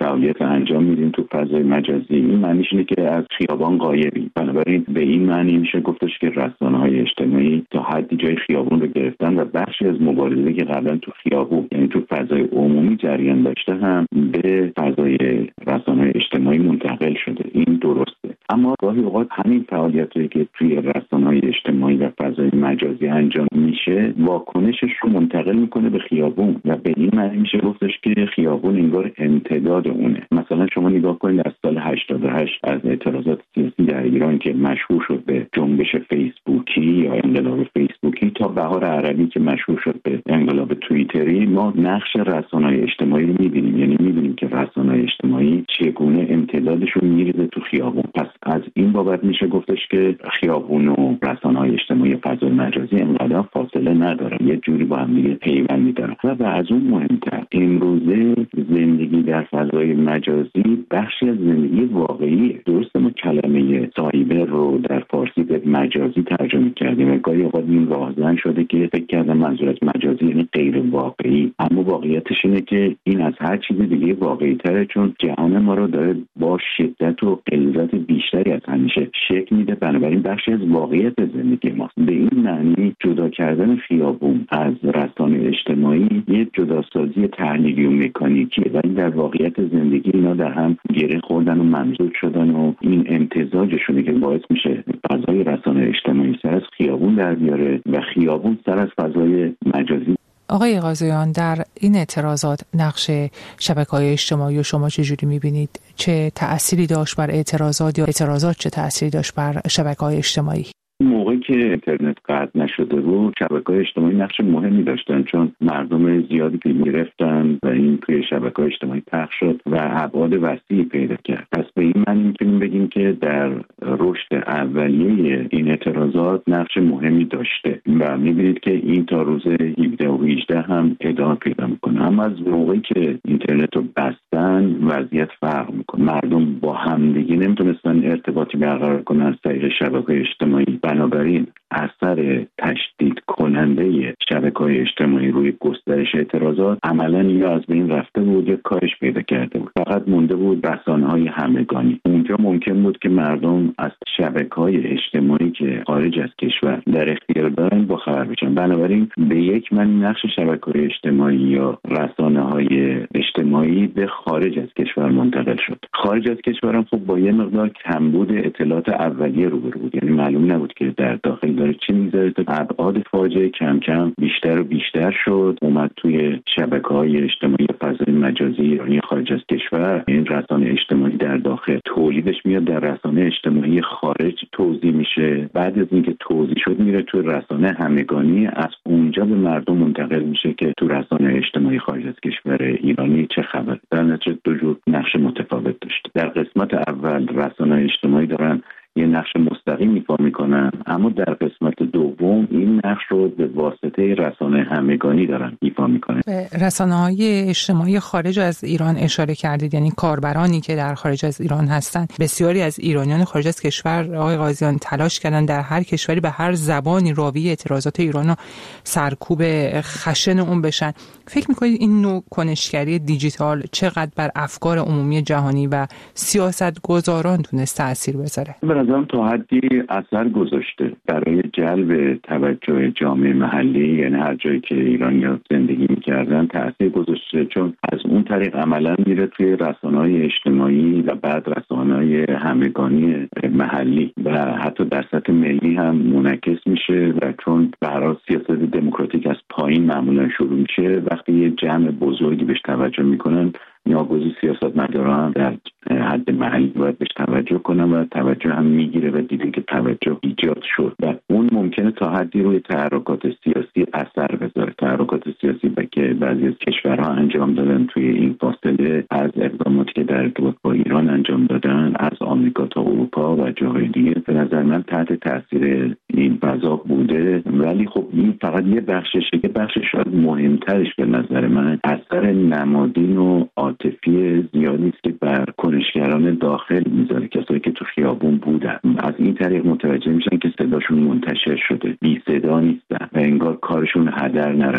Speaker 22: فعالیت انجام میدیم تو فضای مجازی، این معنیش اینه که از خیابان غایبیم. بنابراین به این معنی میشه گفتش که رسانه‌های اجتماعی تا حدی جای خیابون رو گرفتن و بخشی از مبارزه که قبلا تو خیابون یعنی تو فضای عمومی جریان داشته هم به فضای رسانه‌های اجتماعی منتقل شده. این درسته، اما گاهی اوقات همین فعالیتایی که توی رسانه‌های اجتماعی و فضای مجازی انجام میشه واکنشش رو منتقل میکنه به خیابون و به این معنی میشه گفتش که خیابون انگار امتداد اونه. مثلا شما نگاه کنید از سال هشتاد و هشت از اعتراضات سیاسی در ایران که مشهور شد به جنبش فیسبوکی یا انقلاب فیسبوکی تا بهار عربی که مشهور شد به انقلاب توییتری، ما نقش رسانه‌های اجتماعی رو میبینیم. یعنی میبینیم که رسانه‌های اجتماعی چگونه امتدادش رو میریزه تو خیابون. پس از این بابت میشه گفتش که خیابون و رسانه‌های اجتماعی فضای مجازی انقدر فاصله ندارن، یه جوری با هم دیگه پیوندی دارن. و از اون مهمتر امروزه زندگی در فضای مجازی بخشی از زندگی واقعی. درسته ما کلمه سایبر رو در فارسی به مجازی ترجمه کردیم و گاهی اوقات این راهزن شده که فکر کردم منظور از مجازی یعنی غیر واقعی، اما واقعیتش اینه که این از هر چیز دیگه واقعی تره، چون جهان ما رو داره با شدت و غلظت بیشتری از همیشه شکل میده. بنابراین بخشی از واقعیت زندگی ماست. به این معنی جدا کردن خیابون از رسانه اجتماعی یه جداسازی تحلیلی و مکانیکیه و این در واقعیت زندگی اینا در هم گره خوردن و ممزوج شدن و این امتزاجشونه که باعث میشه فضای رسانه اجتماعی سر از خیابون در بیاره و خیابون سر از فضای مجازی.
Speaker 16: آقای قاضیان، در این اعتراضات نقش شبکه‌های اجتماعی و شما چجوری می‌بینید؟ چه تأثیری داشت بر اعتراضات یا اعتراضات چه تأثیری داشت بر شبکه‌های اجتماعی؟
Speaker 22: موقعی که اینترنت قطع نشده بود شبکه‌های اجتماعی نقش مهمی داشتن، چون مردم زیادی که می‌رفتن و این توی شبکه‌های اجتماعی پخش شد و ابعاد وسیعی پیدا کرد. پس به این معنی می‌تونیم بگیم که در رشد اولیه این اعتراضات نقش مهمی داشته و می‌بینید که این تا روز هفده و هجده هم ادامه پیدا می‌کنه. اما از موقعی که اینترنت رو بستن وضعیت فرق می‌کنه. مردم با همدیگه نمی‌تونستن ارتباطی برقرار کنن از طریق شبکه‌های اجتماعی. بنابراین اثر تشدید کننده شبکه‌های اجتماعی روی گسترش اعتراضات عملاً یا از بین رفته بود یا کاهش پیدا کرده بود. فقط مونده بود رسانه‌های همگانی. اونجا ممکن بود که مردم از شبکه‌های اجتماعی که خارج از کشور در اختیار دارن با خبر بشن. بنابراین به یک معنی نقش شبکه‌های اجتماعی یا رسانه‌های اجتماعی به خارج از کشور منتقل شد. خارج از کشور هم خب با یه مقدار کمبود اطلاعات اولیه روبرو بود. یعنی معلوم نبود که در داخل داره چی می‌گذره. ابعاد فاجعه کم کم بیشتر و بیشتر شد، اومد توی شبکه‌های اجتماعی فضای مجازی ایرانی خارج از کشور. این رسانه اجتماعی در داخل تولیدش میاد در رسانه اجتماعی خارج توزیع میشه، بعد از اینکه توزیع شد میره توی رسانه همگانی، از اونجا به مردم منتقل میشه که تو رسانه اجتماعی خارج از کشور ایرانی چه خبر. در نتیجه دو جور نقش متفاوت داشت. در قسمت اول رسانه اجتماعی دارن یه نقش مستقیم ایفا میکنن، اما در قسمت دوم این نقش رو به واسطه رسانه همگانی دارن ایفا میکنن.
Speaker 16: به رسانه‌های اجتماعی خارج از ایران اشاره کردید، یعنی کاربرانی که در خارج از ایران هستند. بسیاری از ایرانیان خارج از کشور آقای قاضیان تلاش کردن در هر کشوری به هر زبانی راوی اعتراضات ایران و سرکوب خشن اون بشن. فکر میکنید این نوع کنشگری دیجیتال چقدر بر افکار عمومی جهانی و سیاستگزاران تونست تأثیر بذاره؟
Speaker 22: به نظرم تا حدی اثر گذاشته برای جلب توجه جامعه محلی، یعنی هر جایی که ایرانی‌ها زندگی می‌کردن تأثیر گذاشته، چون از اون طریق عملاً میره توی رسانه‌های اجتماعی و بعد رسانه‌های همگانی محلی و حتی در سطح ملی هم منعکس میشه و چون به هر حال سیاست دموکراتیک از پایین معمولاً شروع میشه، وقتی یه جمع بزرگی بهش توجه میکنن نیاگوزی سیاستمداران در حد محلی باید بهش توجه کنن و توجه هم میگیره و دیدیم که توجه ایجاد شد و اون ممکنه تا حدی روی تحرکات سیاسی اثر بذاره. تحرکات سیاسی که بعضی از کشورها انجام دادن توی این فاصله، از اقداماتی که در ارتباط با ایران انجام دادن، از آمریکا تا اروپا و جاهای دیگه، به نظر من تحت تاثیر این فضا بوده. ولی خب این فقط یه بخششه که بخش شاید مهمترش به نظر من اثر نمادین و عاطفی زیادی است که بر کنشگران داخل میذاره. کسایی که تو خیابون بودن از این طریق متوجه میشن که صداشون منتشر شده، بی صدا نیستن و انگار کارشون هدر نرفته.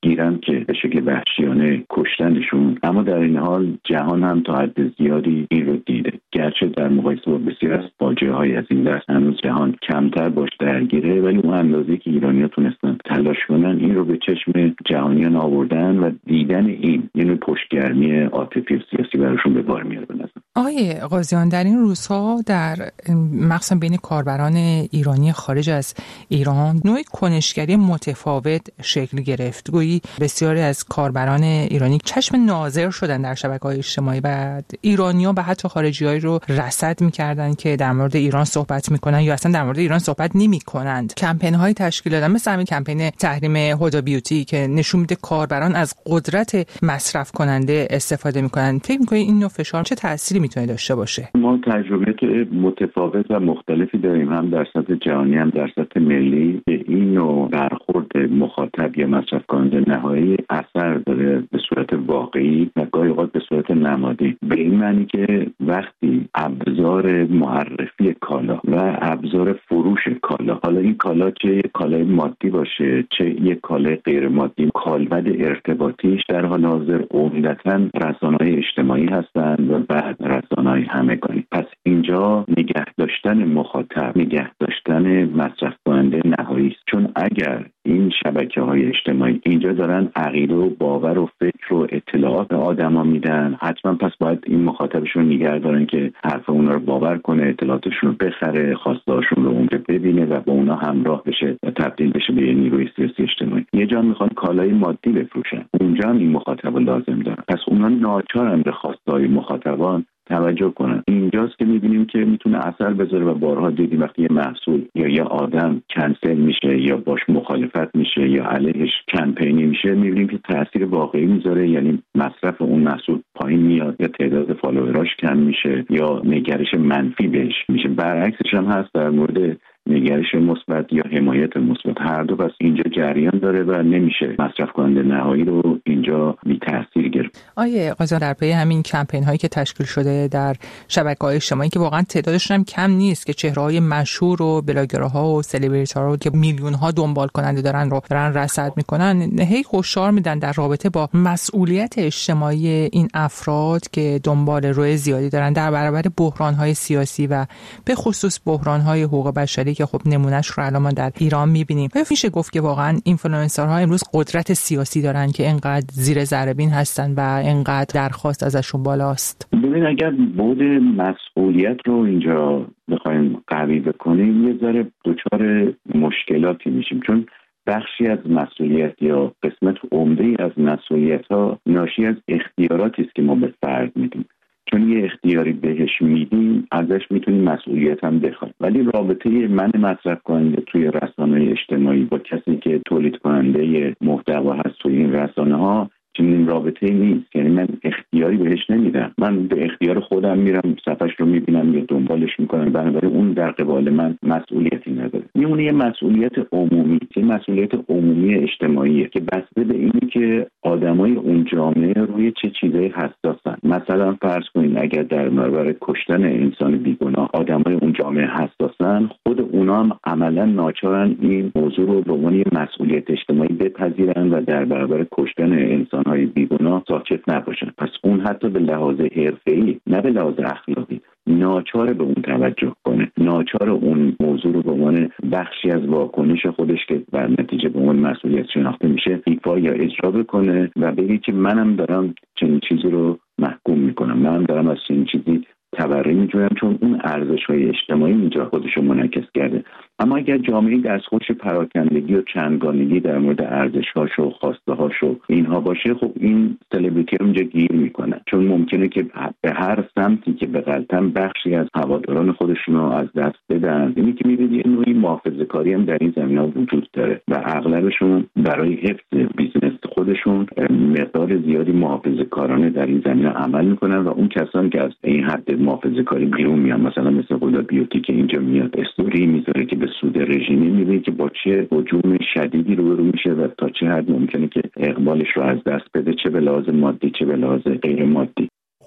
Speaker 22: گیرن که به شکل وحشیانه کشتنشون، اما در این حال جهان هم تا حد زیادی این رو دیده. گرچه در مقایسه با بسیار از فاجعه های از این دست هنوز جهان کمتر باش درگیره، ولی اون اندازه‌ای که ایرانی‌ها تونستن تلاش کنن این رو به چشم جهانیان آوردن و دیدن این یعنی پشتگرمی عاطفی و سیاسی براشون به بار میاره. بنظرم
Speaker 16: آقای قاضیان، در این روزها در مخصوصا بین کاربران ایرانی خارج از ایران نوعی کنشگری متفاوت شکل گرفت. گویی بسیاری از کاربران ایرانی چشم ناظر شدن در شبکه‌های اجتماعی و ایرانی‌ها و حتی خارجی‌ها رو رصد می‌کردن که در مورد ایران صحبت می‌کنن یا اصلا در مورد ایران صحبت نمی‌کنند. کمپین‌های تشکیل دادن مثل همین کمپین تحریم هودا بیوتی که نشون میده کاربران از قدرت مصرف کننده استفاده می‌کنن. فکر می‌کنید این نوع فشار چه تأثیری می‌تونه داشته باشه؟
Speaker 22: ما تجربیات متفاوت و مختلفی داریم، هم در سطح جهانی هم در سطح ملی، که این نوع برخورد مخاطب یا مصرف کننده نهایی اثر داره به صورت واقعی و گاهی اوقات به صورت نمادی. به این معنی که وقتی ابزار معرفی کالا و ابزار فروش کالا، حالا این کالا چه یک کالای مادی باشه چه یک کالای غیر مادی، کالبد ارتباطیش در حال حاضر عمدتاً رسانه‌های اجتماعی هستند و بعد رسانه‌های همگانی. پس اینجا نگه داشتن مخاطب، نگه داشتن مصرف کننده نهایی است. چون اگر این شبکه‌های اجتماعی اینجا دارن عقیده و باور و فکر و اطلاعات به آدما میدن، حتما پس باید این مخاطبشون نگه دارن که حرف اونا رو باور کنه، اطلاعاتشون رو بخره، خواسته‌هاشون رو اونجا ببینه و با اونا همراه بشه و تبدیل بشه به یه نیروی سیاسی اجتماعی. یه جا میخوان کالای مادی بفروشن، اونجا هم این مخاطب لازم دارن. پس اونا ناچارن به خواسته‌های مخاطبان توجه کنن. اینجاست که می‌بینیم که میتونه اثر بذاره و بارها دیدیم وقتی یه محصول یا یه آدم کنسل میشه یا باش مخالفت میشه یا علیهش کمپینی میشه، می‌بینیم که تاثیر واقعی میذاره، یعنی مصرف اون محصول پایین میاد یا تعداد فالووراش کم میشه یا نگرش منفی بهش میشه. برعکسش هم هست در مورد نگرش مثبت یا حمایت مثبت، هر دو پس اینجا جریان داره و نمیشه مصرف کننده نهایی رو اینجا بی تاثیر گرفت.
Speaker 16: آیه قاضیان، در پی همین کمپین هایی که تشکیل شده در شبکه‌های اجتماعی که واقعا تعدادشون هم کم نیست، که چهره‌های مشهور و بلاگرها و سلبریتی‌ها رو که میلیون‌ها دنبال کننده دارن رو دارن رصد میکنن، هی هشدار میدن در رابطه با مسئولیت اجتماعی این افراد که دنبال روی زیادی دارن در برابر بحران‌های سیاسی و به خصوص بحران‌های حقوق بشری که خب نمونهش رو الان ما در ایران می‌بینیم. میشه گفت که واقعا اینفلوئنسرها امروز قدرت سیاسی دارن که اینقدر زیر ذره بین هستن و اینقدر درخواست ازشون بالاست.
Speaker 22: ببین اگر بود مسئولیت رو اینجا بخوایم قوی بکنیم یه ذره دچار مشکلاتی میشیم، چون بخشی از مسئولیت یا قسمت عمده‌ای از مسئولیت‌ها ناشی از اختیاراتی است که ما به فرد میدیم. چون یه اختیاری بهش میدیم ازش میتونیم مسئولیت هم بخوایم، ولی رابطه من مصرف کننده توی رسانه اجتماعی با کسی که تولید کننده محتوا هست توی این رسانه ها چنین رابطه نیست. یعنی من اختیاری بهش نمیدم، من به اختیار خودم میرم صفحش رو میبینم یا دنبالش میکنم، بنابراین اون در قبال من مسئولیتی نداره. میمونه یه مسئولیت عمومی، یه مسئولیت عمومی اجتماعیه که بسته به اینه که آدمای اون جامعه روی چه چیزایی حساسن. مثلا فرض کنید اگر در برابر کشتن انسان بیگناه آدمای اون جامعه حساسن، خود اونا هم عملا ناچارن این موضوع رو به عنوان مسئولیت اجتماعی بپذیرن و در برابر کشتن انسان های بیگناه ساکت نباشن. پس اون حتی به لحاظ حرفه‌ای نه به لحاظ اخلاقی ناچار به اون توجه کنه، ناچار اون موضوع رو به عنوان بخشی از واکنش خودش که بر نتیجه به اون مسئولیت شناخته میشه ایفا یا اجرا بکنه و بگه که منم دارم چنین چیزی رو محکوم میکنم، منم دارم از چنین چیزی تبرئه میجویم، چون اون ارزش‌های اجتماعی اینجا خودش رو منعکس کرده. اما اگر جامعه دستخوش پراکندگی و چندگانگی در مورد ارزش‌هاش و خواسته‌هاش و اینها باشه، خب این سلبریتی اونجا گیر میکنن، چون ممکنه که به هر سمتی که به غلطن بخشی از هواداران خودشون رو از دست بدن. اینی که می‌بینید نوعی محافظه‌کاری هم در این زمینه وجود داره و اغلبشون برای حفظ بیزنس خودشون مقدار زیادی محافظه‌کارانه در این زمینه عمل میکنن و اون کسانی که از این حد محافظه‌کاری بیرون میان، مثلا مثل هودا بیوتی که اینجا میاد استوری میذاره که به سود رژیمی، میبینی که با چه هجوم شدیدی روبرو میشه و تا چه حد ممکنه که اقبالش رو از دست بده، چه به لحاظ مادی چه به لحاظ غیر مادی.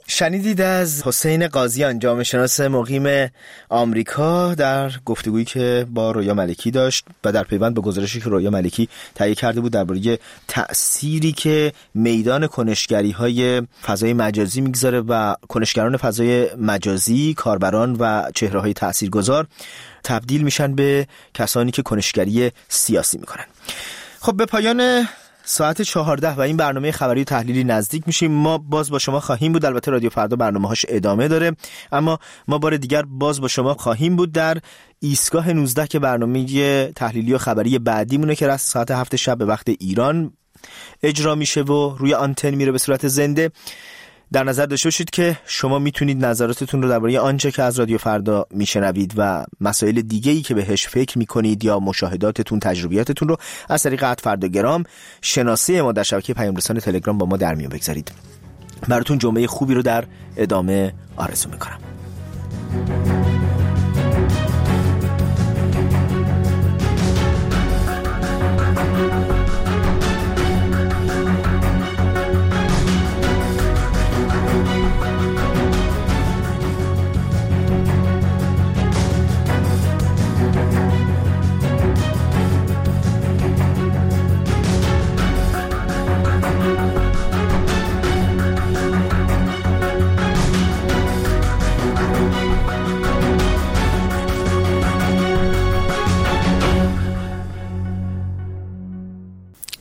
Speaker 2: شنیدید از حسین قاضیان، جامعه شناس مقیم آمریکا، در گفتگویی که با رویا ملکی داشت و در پیوند به گزارشی که رویا ملکی تهیه کرده بود درباره تأثیری که میدان کنشگری‌های فضای مجازی میگذاره و کنشگران فضای مجازی، کاربران و چهره‌های تاثیرگذار تبدیل میشن به کسانی که کنشگری سیاسی میکنن. خب به پایان ساعت چهارده و این برنامه خبری و تحلیلی نزدیک میشیم. ما باز با شما خواهیم بود. البته رادیو فردا برنامه‌هاش ادامه داره، اما ما بار دیگر باز با شما خواهیم بود در ایستگاه نوزده که برنامه تحلیلی و خبری بعدی مونه که از ساعت هفت شب به وقت ایران اجرا میشه و روی آنتن میره به صورت زنده. در نظر داشته باشید که شما میتونید نظراتتون رو درباره آنچه که از رادیو فردا میشنوید و مسائل دیگه‌ای که بهش فکر میکنید یا مشاهداتتون، تجربیاتتون رو از طریق ات فرداگرام شناسه ما در شبکه پیام رسان تلگرام با ما در میون بگذارید. براتون جمعه خوبی رو در ادامه آرزو میکنم.